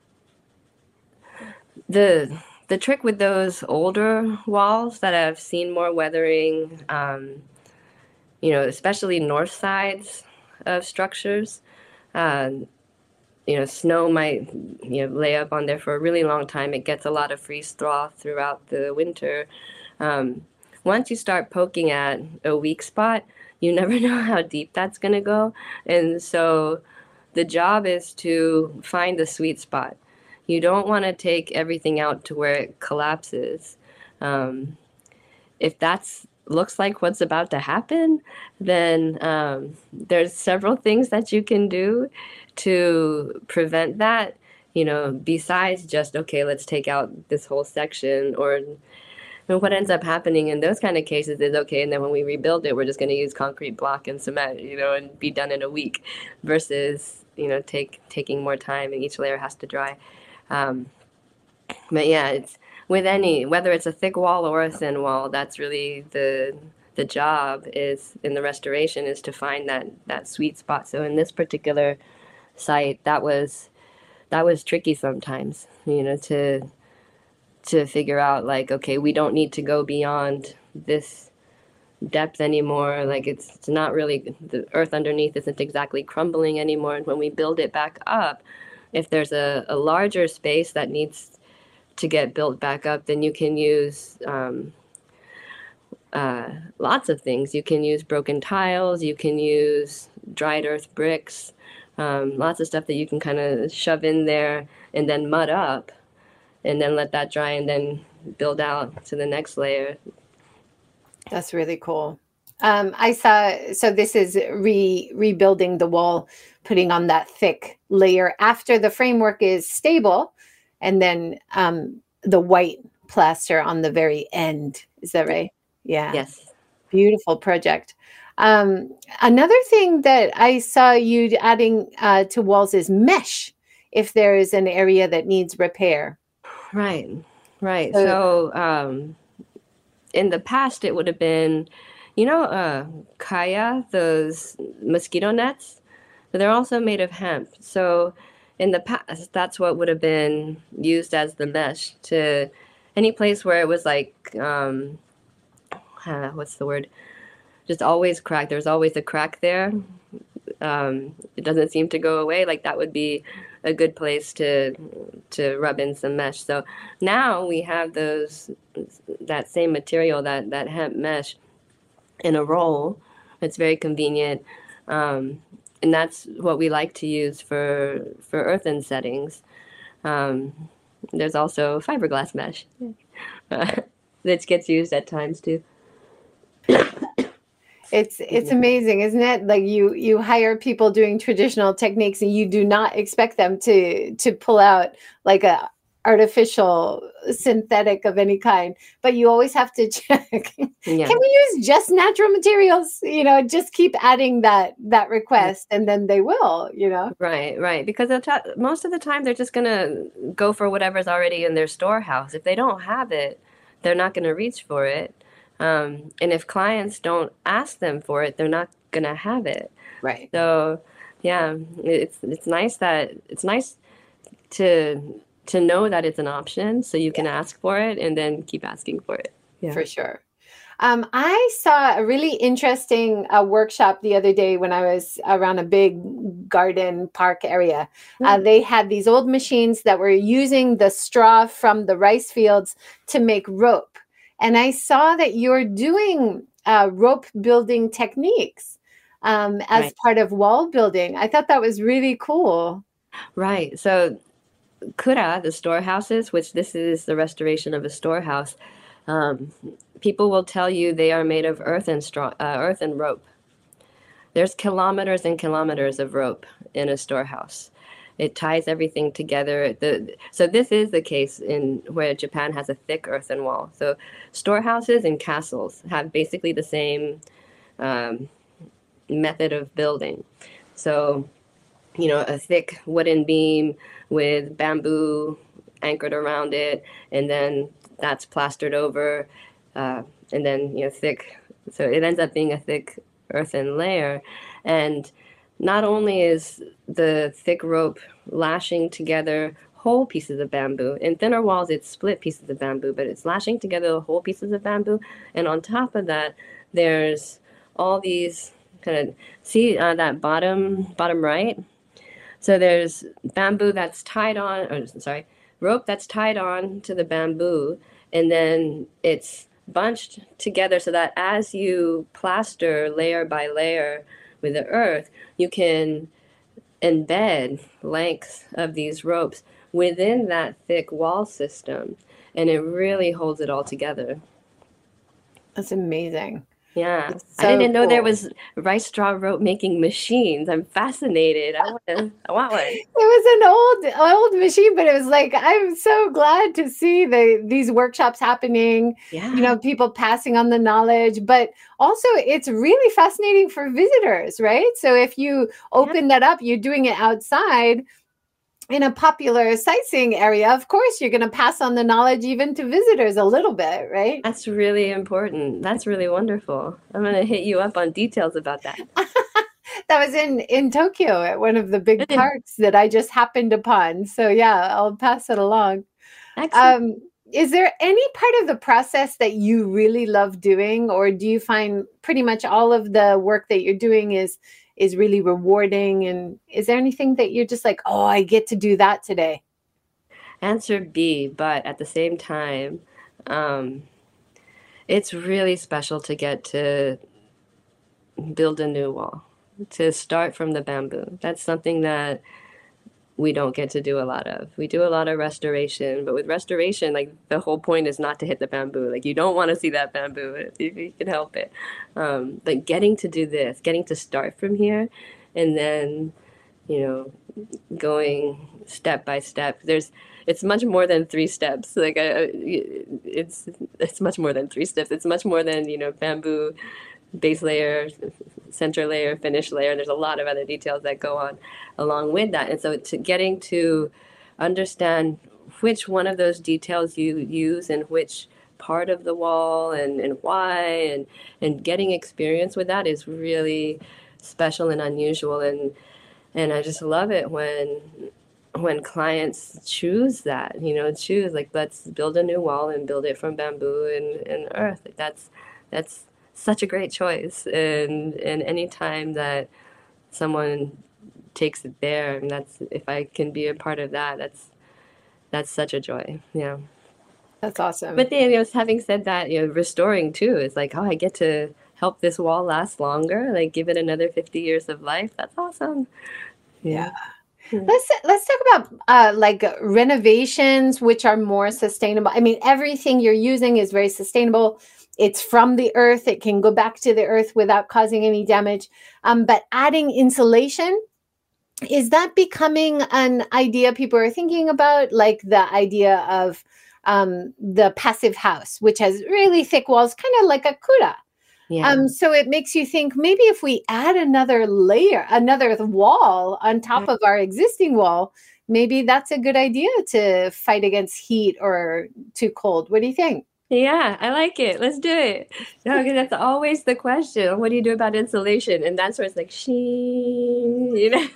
the the trick with those older walls that have seen more weathering, um, you know, especially north sides of structures, uh, you know, snow might, you know, lay up on there for a really long time. It gets a lot of freeze thaw throughout the winter. Um, Once you start poking at a weak spot, you never know how deep that's going to go. And so the job is to find the sweet spot. You don't want to take everything out to where it collapses. Um, if that's looks like what's about to happen, then um, there's several things that you can do to prevent that. You know, besides just okay, let's take out this whole section, or you know, what ends up happening in those kind of cases is okay, and then when we rebuild it, we're just going to use concrete block and cement, you know, and be done in a week, versus you know take taking more time and each layer has to dry. Um, but yeah, it's with any whether it's a thick wall or a thin wall, that's really the the job is in the restoration is to find that that sweet spot. So in this particular site, that was that was tricky sometimes, you know, to to figure out like, okay, we don't need to go beyond this depth anymore. Like it's, it's not really the earth underneath isn't exactly crumbling anymore. And when we build it back up, if there's a, a larger space that needs to get built back up, then you can use um, uh, lots of things. You can use broken tiles, you can use dried earth bricks, um, lots of stuff that you can kind of shove in there and then mud up and then let that dry and then build out to the next layer. That's really cool. Um, I saw, so this is re rebuilding the wall, putting on that thick layer after the framework is stable, and then um, the white plaster on the very end. Is that right? Yeah. Yes. Beautiful project. Um, another thing that I saw you adding uh, to walls is mesh if there is an area that needs repair. Right. Right. So, So um, in the past, it would have been, you know, uh, kaya, those mosquito nets, but they're also made of hemp. So in the past, that's what would have been used as the mesh to any place where it was like, um, uh, what's the word? Just always cracked. There's always a crack there. Um, it doesn't seem to go away. Like that would be a good place to to rub in some mesh. So now we have those that same material, that that hemp mesh, in a roll. It's very convenient, um, and that's what we like to use for for earthen settings. Um, there's also fiberglass mesh. that gets used at times too. It's it's amazing, isn't it? Like you you hire people doing traditional techniques and you do not expect them to to pull out like a artificial synthetic of any kind, but you always have to check. Yeah. Can we use just natural materials? You know, just keep adding that that request and then they will, you know. Right, right. Because they'll ta- most of the time they're just gonna go for whatever's already in their storehouse. If they don't have it, they're not gonna reach for it. Um, and if clients don't ask them for it, they're not gonna have it. Right. So, yeah, it's it's nice that it's nice to to know that it's an option, so you can Yeah. ask for it and then keep asking for it. Yeah. For sure. Um, I saw a really interesting uh, workshop the other day when I was around a big garden park area. Uh, they had these old machines that were using the straw from the rice fields to make rope. And I saw that you're doing uh, rope building techniques um, as Right. part of wall building. I thought that was really cool. Right. So kura, the storehouses, which this is the restoration of a storehouse, um, people will tell you they are made of earth and straw, uh, earth and rope. There's kilometers and kilometers of rope in a storehouse. It ties everything together. The, so this is the case in where Japan has a thick earthen wall. So storehouses and castles have basically the same um, method of building. So, you know, a thick wooden beam with bamboo anchored around it, and then that's plastered over, uh, and then, you know, thick. So it ends up being a thick earthen layer. And not only is the thick rope lashing together whole pieces of bamboo, in thinner walls it's split pieces of bamboo, but it's lashing together the whole pieces of bamboo. And on top of that, there's all these kind of, see uh, that bottom, bottom right? So there's bamboo that's tied on, or sorry, rope that's tied on to the bamboo, and then it's bunched together so that as you plaster layer by layer with the earth, you can embed lengths of these ropes within that thick wall system, and it really holds it all together. That's amazing. Yeah, It's I so didn't know there cool. was rice straw rope making machines. I'm fascinated. I want to, I want one. It was an old old machine, but it was like I'm so glad to see the these workshops happening, Yeah. you know, people passing on the knowledge, but also it's really fascinating for visitors, right? So if you open that up, you're doing it outside in a popular sightseeing area, of course you're going to pass on the knowledge even to visitors a little bit, right? That's really important. That's really wonderful. I'm going to hit you up on details about that. That was in in Tokyo at one of the big parks that I just happened upon. So yeah, I'll pass it along. Excellent. Um, is there any part of the process that you really love doing, or do you find pretty much all of the work that you're doing is is really rewarding? And is there anything that you're just like, oh, I get to do that today? Answer B, but at the same time, um, it's really special to get to build a new wall, to start from the bamboo. That's something that we don't get to do a lot of. We do a lot of restoration, but with restoration, like the whole point is not to hit the bamboo. Like you don't want to see that bamboo if you can help it. Um, but getting to do this, getting to start from here, and then, you know, going step by step. There's, it's much more than three steps. Like I, it's, it's much more than three steps. It's much more than, you know, bamboo, base layer, center layer, finish layer. There's a lot of other details that go on along with that. And so to getting to understand which one of those details you use in which part of the wall and, and why, and, and getting experience with that is really special and unusual. And, and I just love it when, when clients choose that, you know, choose like, let's build a new wall and build it from bamboo and, and earth. Like that's, that's, such a great choice, and and any time that someone takes it there, and that's if I can be a part of that, that's that's such a joy. Yeah, that's awesome. But then, you know, having said that, you know, restoring too is like, oh, I get to help this wall last longer, like give it another fifty years of life. That's awesome. Yeah. yeah. Let's let's talk about uh, like renovations, which are more sustainable. I mean, everything you're using is very sustainable. It's from the earth. It can go back to the earth without causing any damage. Um, but adding insulation, is that becoming an idea people are thinking about? Like the idea of um, the passive house, which has really thick walls, kind of like a kura. Yeah. Um, so it makes you think maybe if we add another layer, another wall on top of our existing wall, maybe that's a good idea to fight against heat or too cold. What do you think? Yeah, I like it. Let's do it. No, because that's always the question. What do you do about insulation? And that's where it's like, sheen, you know.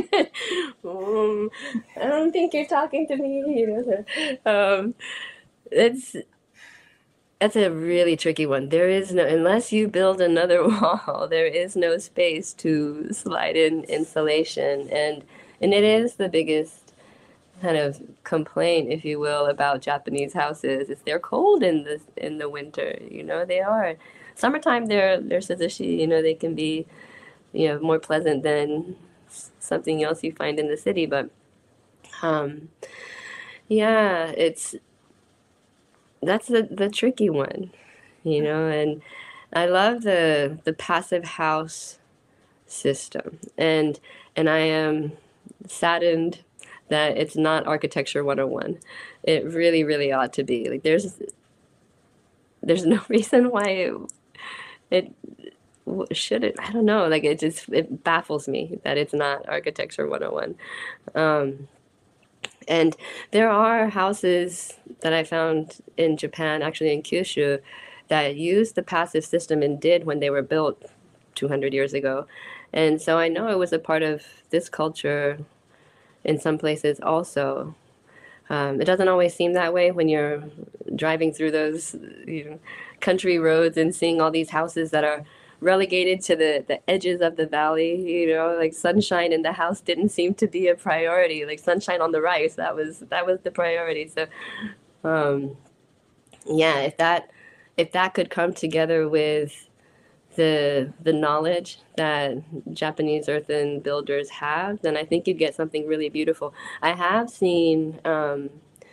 um, I don't think you're talking to me, you know. Um, it's that's a really tricky one. There is no, unless you build another wall, there is no space to slide in insulation, and and it is the biggest kind of complaint, if you will, about Japanese houses is they're cold in the in the winter. You know, they are. Summertime, they're they're suzushi. You know, they can be, you know, more pleasant than something else you find in the city. But um, yeah, it's that's the the tricky one, you know. And I love the the passive house system, and and I am saddened that it's not architecture one oh one. It really, really ought to be. Like there's there's no reason why it it shouldn't. I don't know. Like it just it baffles me that it's not architecture one oh one. Um, and there are houses that I found in Japan, actually in Kyushu, that used the passive system and did when they were built two hundred years ago. And so I know it was a part of this culture in some places also. Um, it doesn't always seem that way when you're driving through those, you know, country roads and seeing all these houses that are relegated to the, the edges of the valley. You know, like sunshine in the house didn't seem to be a priority. Like sunshine on the rice, that was that was the priority. So, um, yeah, if that if that could come together with the the knowledge that Japanese earthen builders have, then I think you'd get something really beautiful. I have seen um,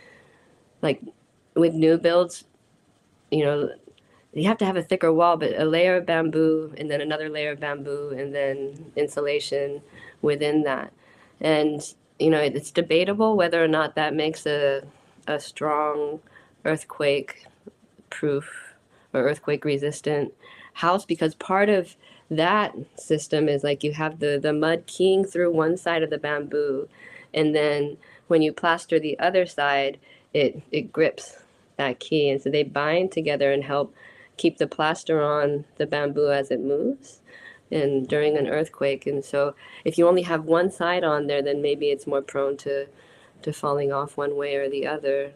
like with new builds, you know, you have to have a thicker wall, but a layer of bamboo and then another layer of bamboo and then insulation within that. And you know, it's debatable whether or not that makes a a strong earthquake proof or earthquake resistant house, because part of that system is like you have the the mud keying through one side of the bamboo, and then when you plaster the other side, it it grips that key, and so they bind together and help keep the plaster on the bamboo as it moves and during an earthquake. And so if you only have one side on there, then maybe it's more prone to to falling off one way or the other.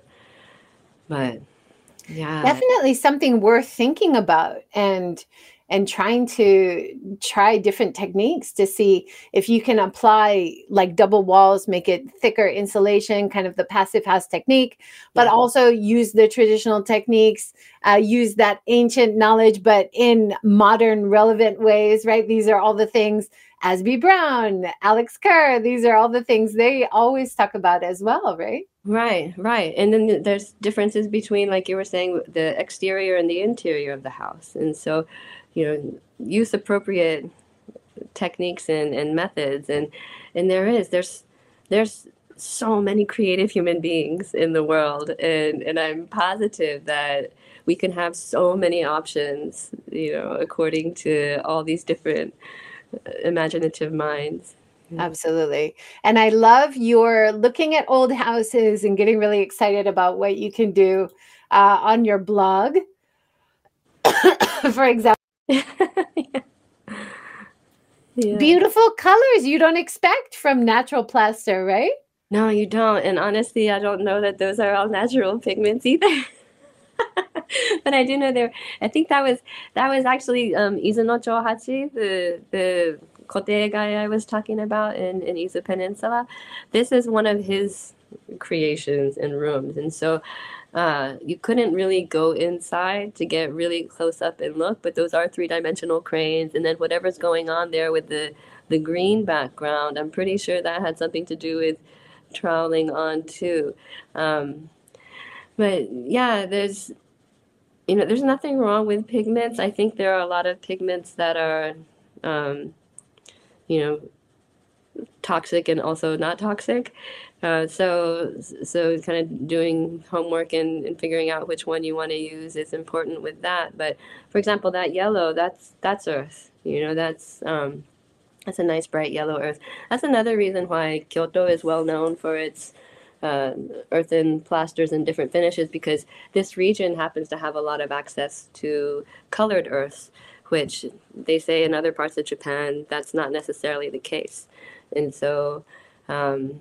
But yeah, Definitely something worth thinking about, and and trying to try different techniques to see if you can apply like double walls, make it thicker insulation, kind of the passive house technique, but yeah. also use the traditional techniques, uh, use that ancient knowledge, but in modern relevant ways, right? These are all the things Asby Brown, Alex Kerr, these are all the things they always talk about as well, right? Right, right. And then there's differences between, like you were saying, the exterior and the interior of the house. And so, you know, use appropriate techniques and, and methods. And and there is, there's there's so many creative human beings in the world. And, and I'm positive that we can have so many options, you know, according to all these different imaginative minds. Absolutely. And I love your looking at old houses and getting really excited about what you can do uh, on your blog. For example, yeah. Yeah. Beautiful colors you don't expect from natural plaster, right? No, you don't. And honestly, I don't know that those are all natural pigments either. But I do know there. I think that was that was actually um, Izuno Chohachi, the the kote guy I was talking about in in Izu Peninsula. This is one of his creations in rooms, and so uh, you couldn't really go inside to get really close up and look. But those are three dimensional cranes, and then whatever's going on there with the the green background. I'm pretty sure that had something to do with troweling on too. Um, but yeah, there's you know there's nothing wrong with pigments. I think there are a lot of pigments that are um, you know toxic and also not toxic. Uh, so, so kind of doing homework and, and figuring out which one you want to use is important with that. But for example, that yellow, that's that's earth. You know, that's um, that's a nice bright yellow earth. That's another reason why Kyoto is well known for its uh, earthen plasters and different finishes, because this region happens to have a lot of access to colored earths, which they say in other parts of Japan that's not necessarily the case. And so, um,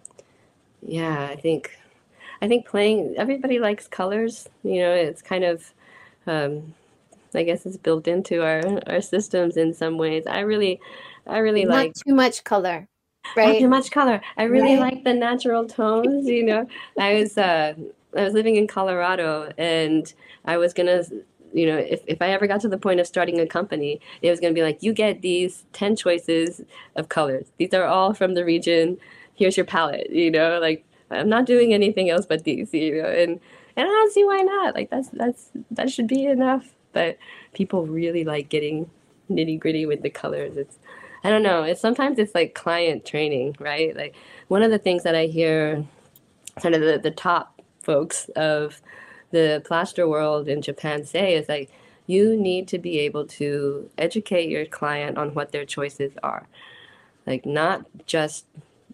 yeah, I think I think playing, everybody likes colors. You know, it's kind of um, I guess it's built into our our systems in some ways. I really I really Not like too much color, not right? too much color. I really Right? like the natural tones, you know. I was uh I was living in Colorado, and I was gonna, you know, if, if I ever got to the point of starting a company, it was gonna be like, you get these ten choices of colors. These are all from the region. Here's your palette, you know, like I'm not doing anything else but these, you know, and and I don't see why not. Like that's that's that should be enough. But people really like getting nitty gritty with the colors. It's I don't know. It's sometimes it's like client training, right? Like one of the things that I hear kind of the, the top folks of the plaster world in Japan say is like, you need to be able to educate your client on what their choices are. Like not just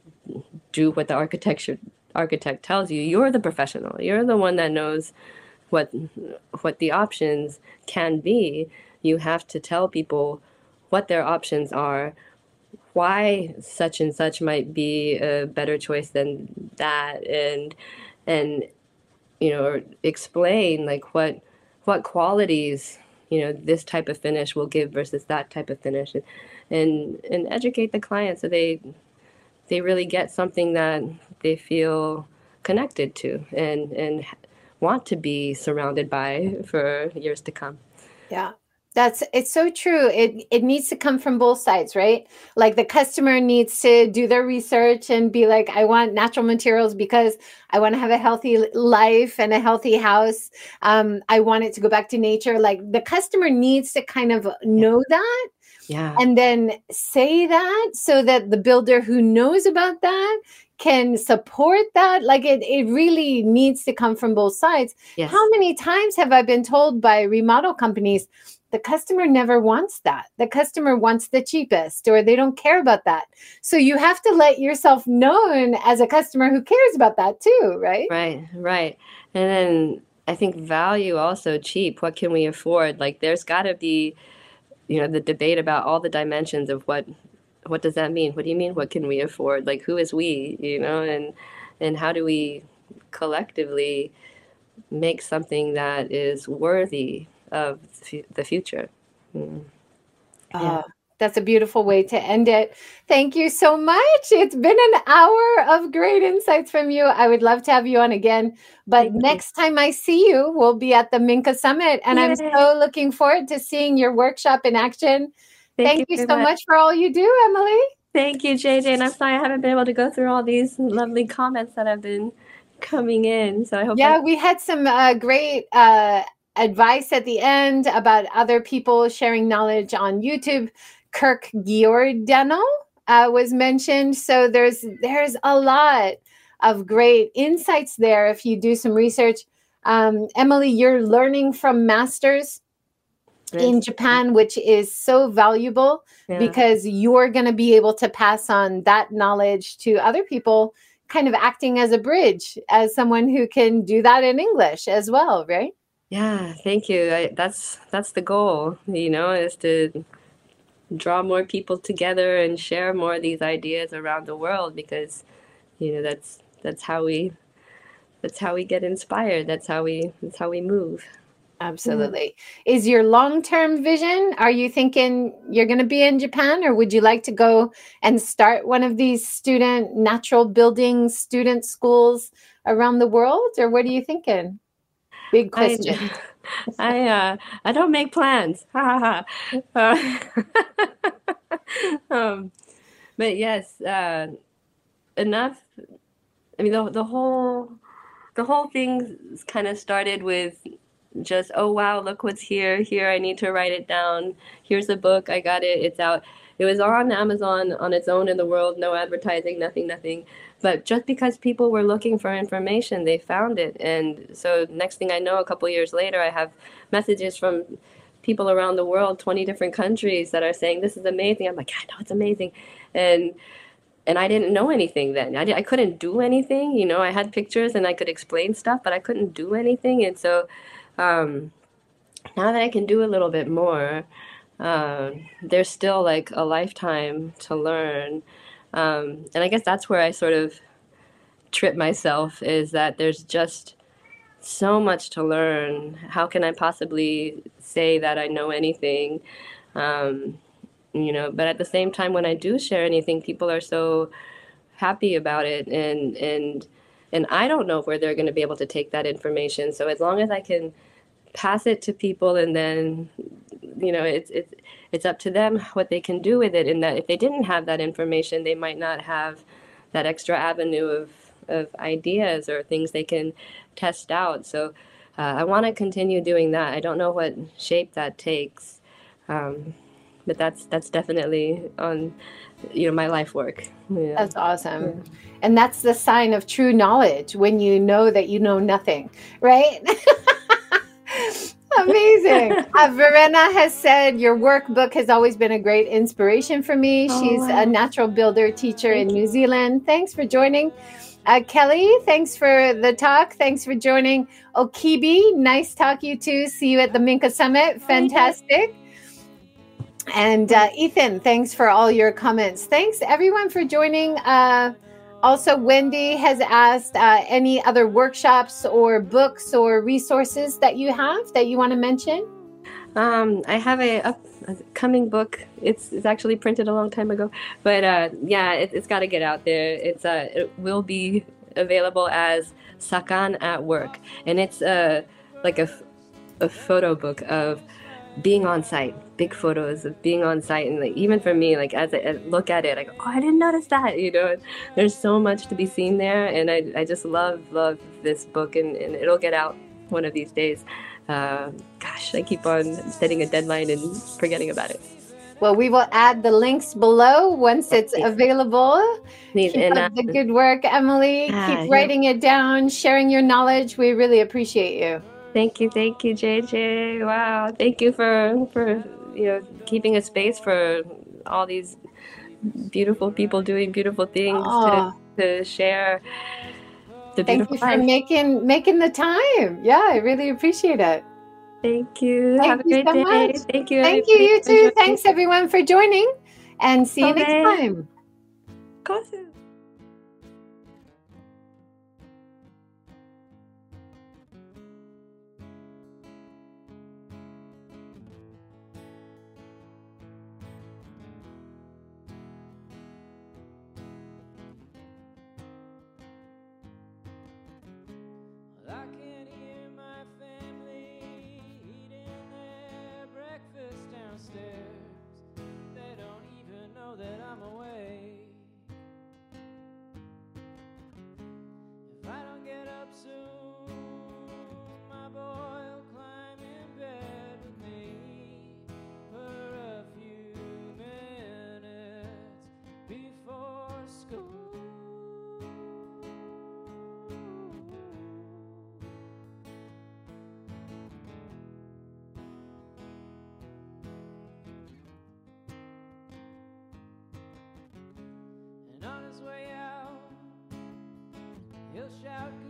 do what the architecture architect tells you. You're the professional. You're the one that knows what what the options can be. You have to tell people what their options are, why such and such might be a better choice than that, and and you know explain like what what qualities you know this type of finish will give versus that type of finish, and and, and educate the client so they they really get something that they feel connected to and and want to be surrounded by for years to come. Yeah. That's it's so true. It it needs to come from both sides, right? Like the customer needs to do their research and be like, I want natural materials because I want to have a healthy life and a healthy house. Um, I want it to go back to nature. Like the customer needs to kind of know that Yeah. and then say that so that the builder who knows about that can support that. Like it, it really needs to come from both sides. Yes. How many times have I been told by remodel companies, the customer never wants that. The customer wants the cheapest, or they don't care about that. So you have to let yourself known as a customer who cares about that too, right? Right, right. And then I think value also cheap. What can we afford? Like there's got to be, you know, the debate about all the dimensions of what what does that mean? What do you mean? What can we afford? Like who is we? You know, and and how do we collectively make something that is worthy of the future? Mm. Yeah. Oh, that's a beautiful way to end it. Thank you so much. It's been an hour of great insights from you. I would love to have you on again. But Thank next you. time I see you, we'll be at the Minka Summit. And Yay. I'm so looking forward to seeing your workshop in action. Thank, Thank you, you so much. much for all you do, Emily. Thank you, J J. And I'm sorry I haven't been able to go through all these lovely comments that have been coming in. So I hope. Yeah, I- we had some uh, great uh, advice at the end about other people sharing knowledge on YouTube. Kirk Giordano uh, was mentioned. So there's there's a lot of great insights there if you do some research. Um, Emily, you're learning from masters yes. in Japan, which is so valuable yeah. because you're going to be able to pass on that knowledge to other people, kind of acting as a bridge, as someone who can do that in English as well, right? Yeah, thank you. I, that's that's the goal, you know, is to draw more people together and share more of these ideas around the world, because you know that's that's how we that's how we get inspired. That's how we that's how we move. Absolutely. Mm-hmm. Is your long-term vision, are you thinking you're going to be in Japan, or would you like to go and start one of these student natural building student schools around the world, or what are you thinking? Big question. I I, uh, I don't make plans. Ha ha ha. um, but yes, uh, enough. I mean, the the whole the whole thing kind of started with just, oh wow, look what's here. Here, I need to write it down. Here's the book. I got it. It's out. It was on Amazon on its own in the world, no advertising, nothing, nothing. But just because people were looking for information, they found it. And so next thing I know, a couple years later, I have messages from people around the world, twenty different countries that are saying, this is amazing. I'm like, I know it's amazing. And and I didn't know anything then. I, I couldn't do anything. You know, I had pictures and I could explain stuff, but I couldn't do anything. And so um, now that I can do a little bit more, uh, there's still like a lifetime to learn. Um, and I guess that's where I sort of trip myself, is that there's just so much to learn. How can I possibly say that I know anything? Um, you know, but at the same time, when I do share anything, people are so happy about it, and and and I don't know where they're going to be able to take that information. So as long as I can pass it to people, and then, you know, it's it's it's up to them what they can do with it. And that if they didn't have that information, they might not have that extra avenue of of ideas or things they can test out. So uh, I want to continue doing that. I don't know what shape that takes. Um, but that's that's definitely on, you know, my life work. Yeah. That's awesome. Yeah. And that's the sign of true knowledge, when you know that you know nothing, right? Amazing. Uh, Verena has said, your workbook has always been a great inspiration for me. Oh, She's wow. a natural builder teacher Thank in New Zealand. Thanks for joining. Uh, Kelly, thanks for the talk. Thanks for joining. Okibi, nice talk, you too. See you at the Minka Summit. Fantastic. And uh, Ethan, thanks for all your comments. Thanks everyone for joining. Uh, also, Wendy has asked uh, any other workshops or books or resources that you have that you want to mention? Um, I have a, a, a coming book. It's it's actually printed a long time ago, but uh, yeah, it, it's got to get out there. It's uh, it will be available as Sakan at Work, and it's uh, like a, a photo book of being on site, big photos of being on site. And like, even for me, like as I, I look at it, I go, oh, I didn't notice that, you know. There's so much to be seen there, and I, I just love, love this book, and, and it'll get out one of these days. Uh, gosh, I keep on setting a deadline and forgetting about it. Well, we will add the links below once it's available. Please. Keep And, up the good work, Emily. Ah, Keep writing yeah. it down, sharing your knowledge. We really appreciate you. Thank you, thank you, J J. Wow, thank you for for you know keeping a space for all these beautiful people doing beautiful things to, to share the Thank beautiful you for life. making making the time. Yeah, I really appreciate it. Thank you. Thank Have you a great so day. Much. Thank you. Thank you, you too. Thanks everyone for joining, and see you okay. next time. Kosu. That I'm away. If I don't get up soon, my boy will climb in bed with me for a few minutes before school. On his way out, he'll shout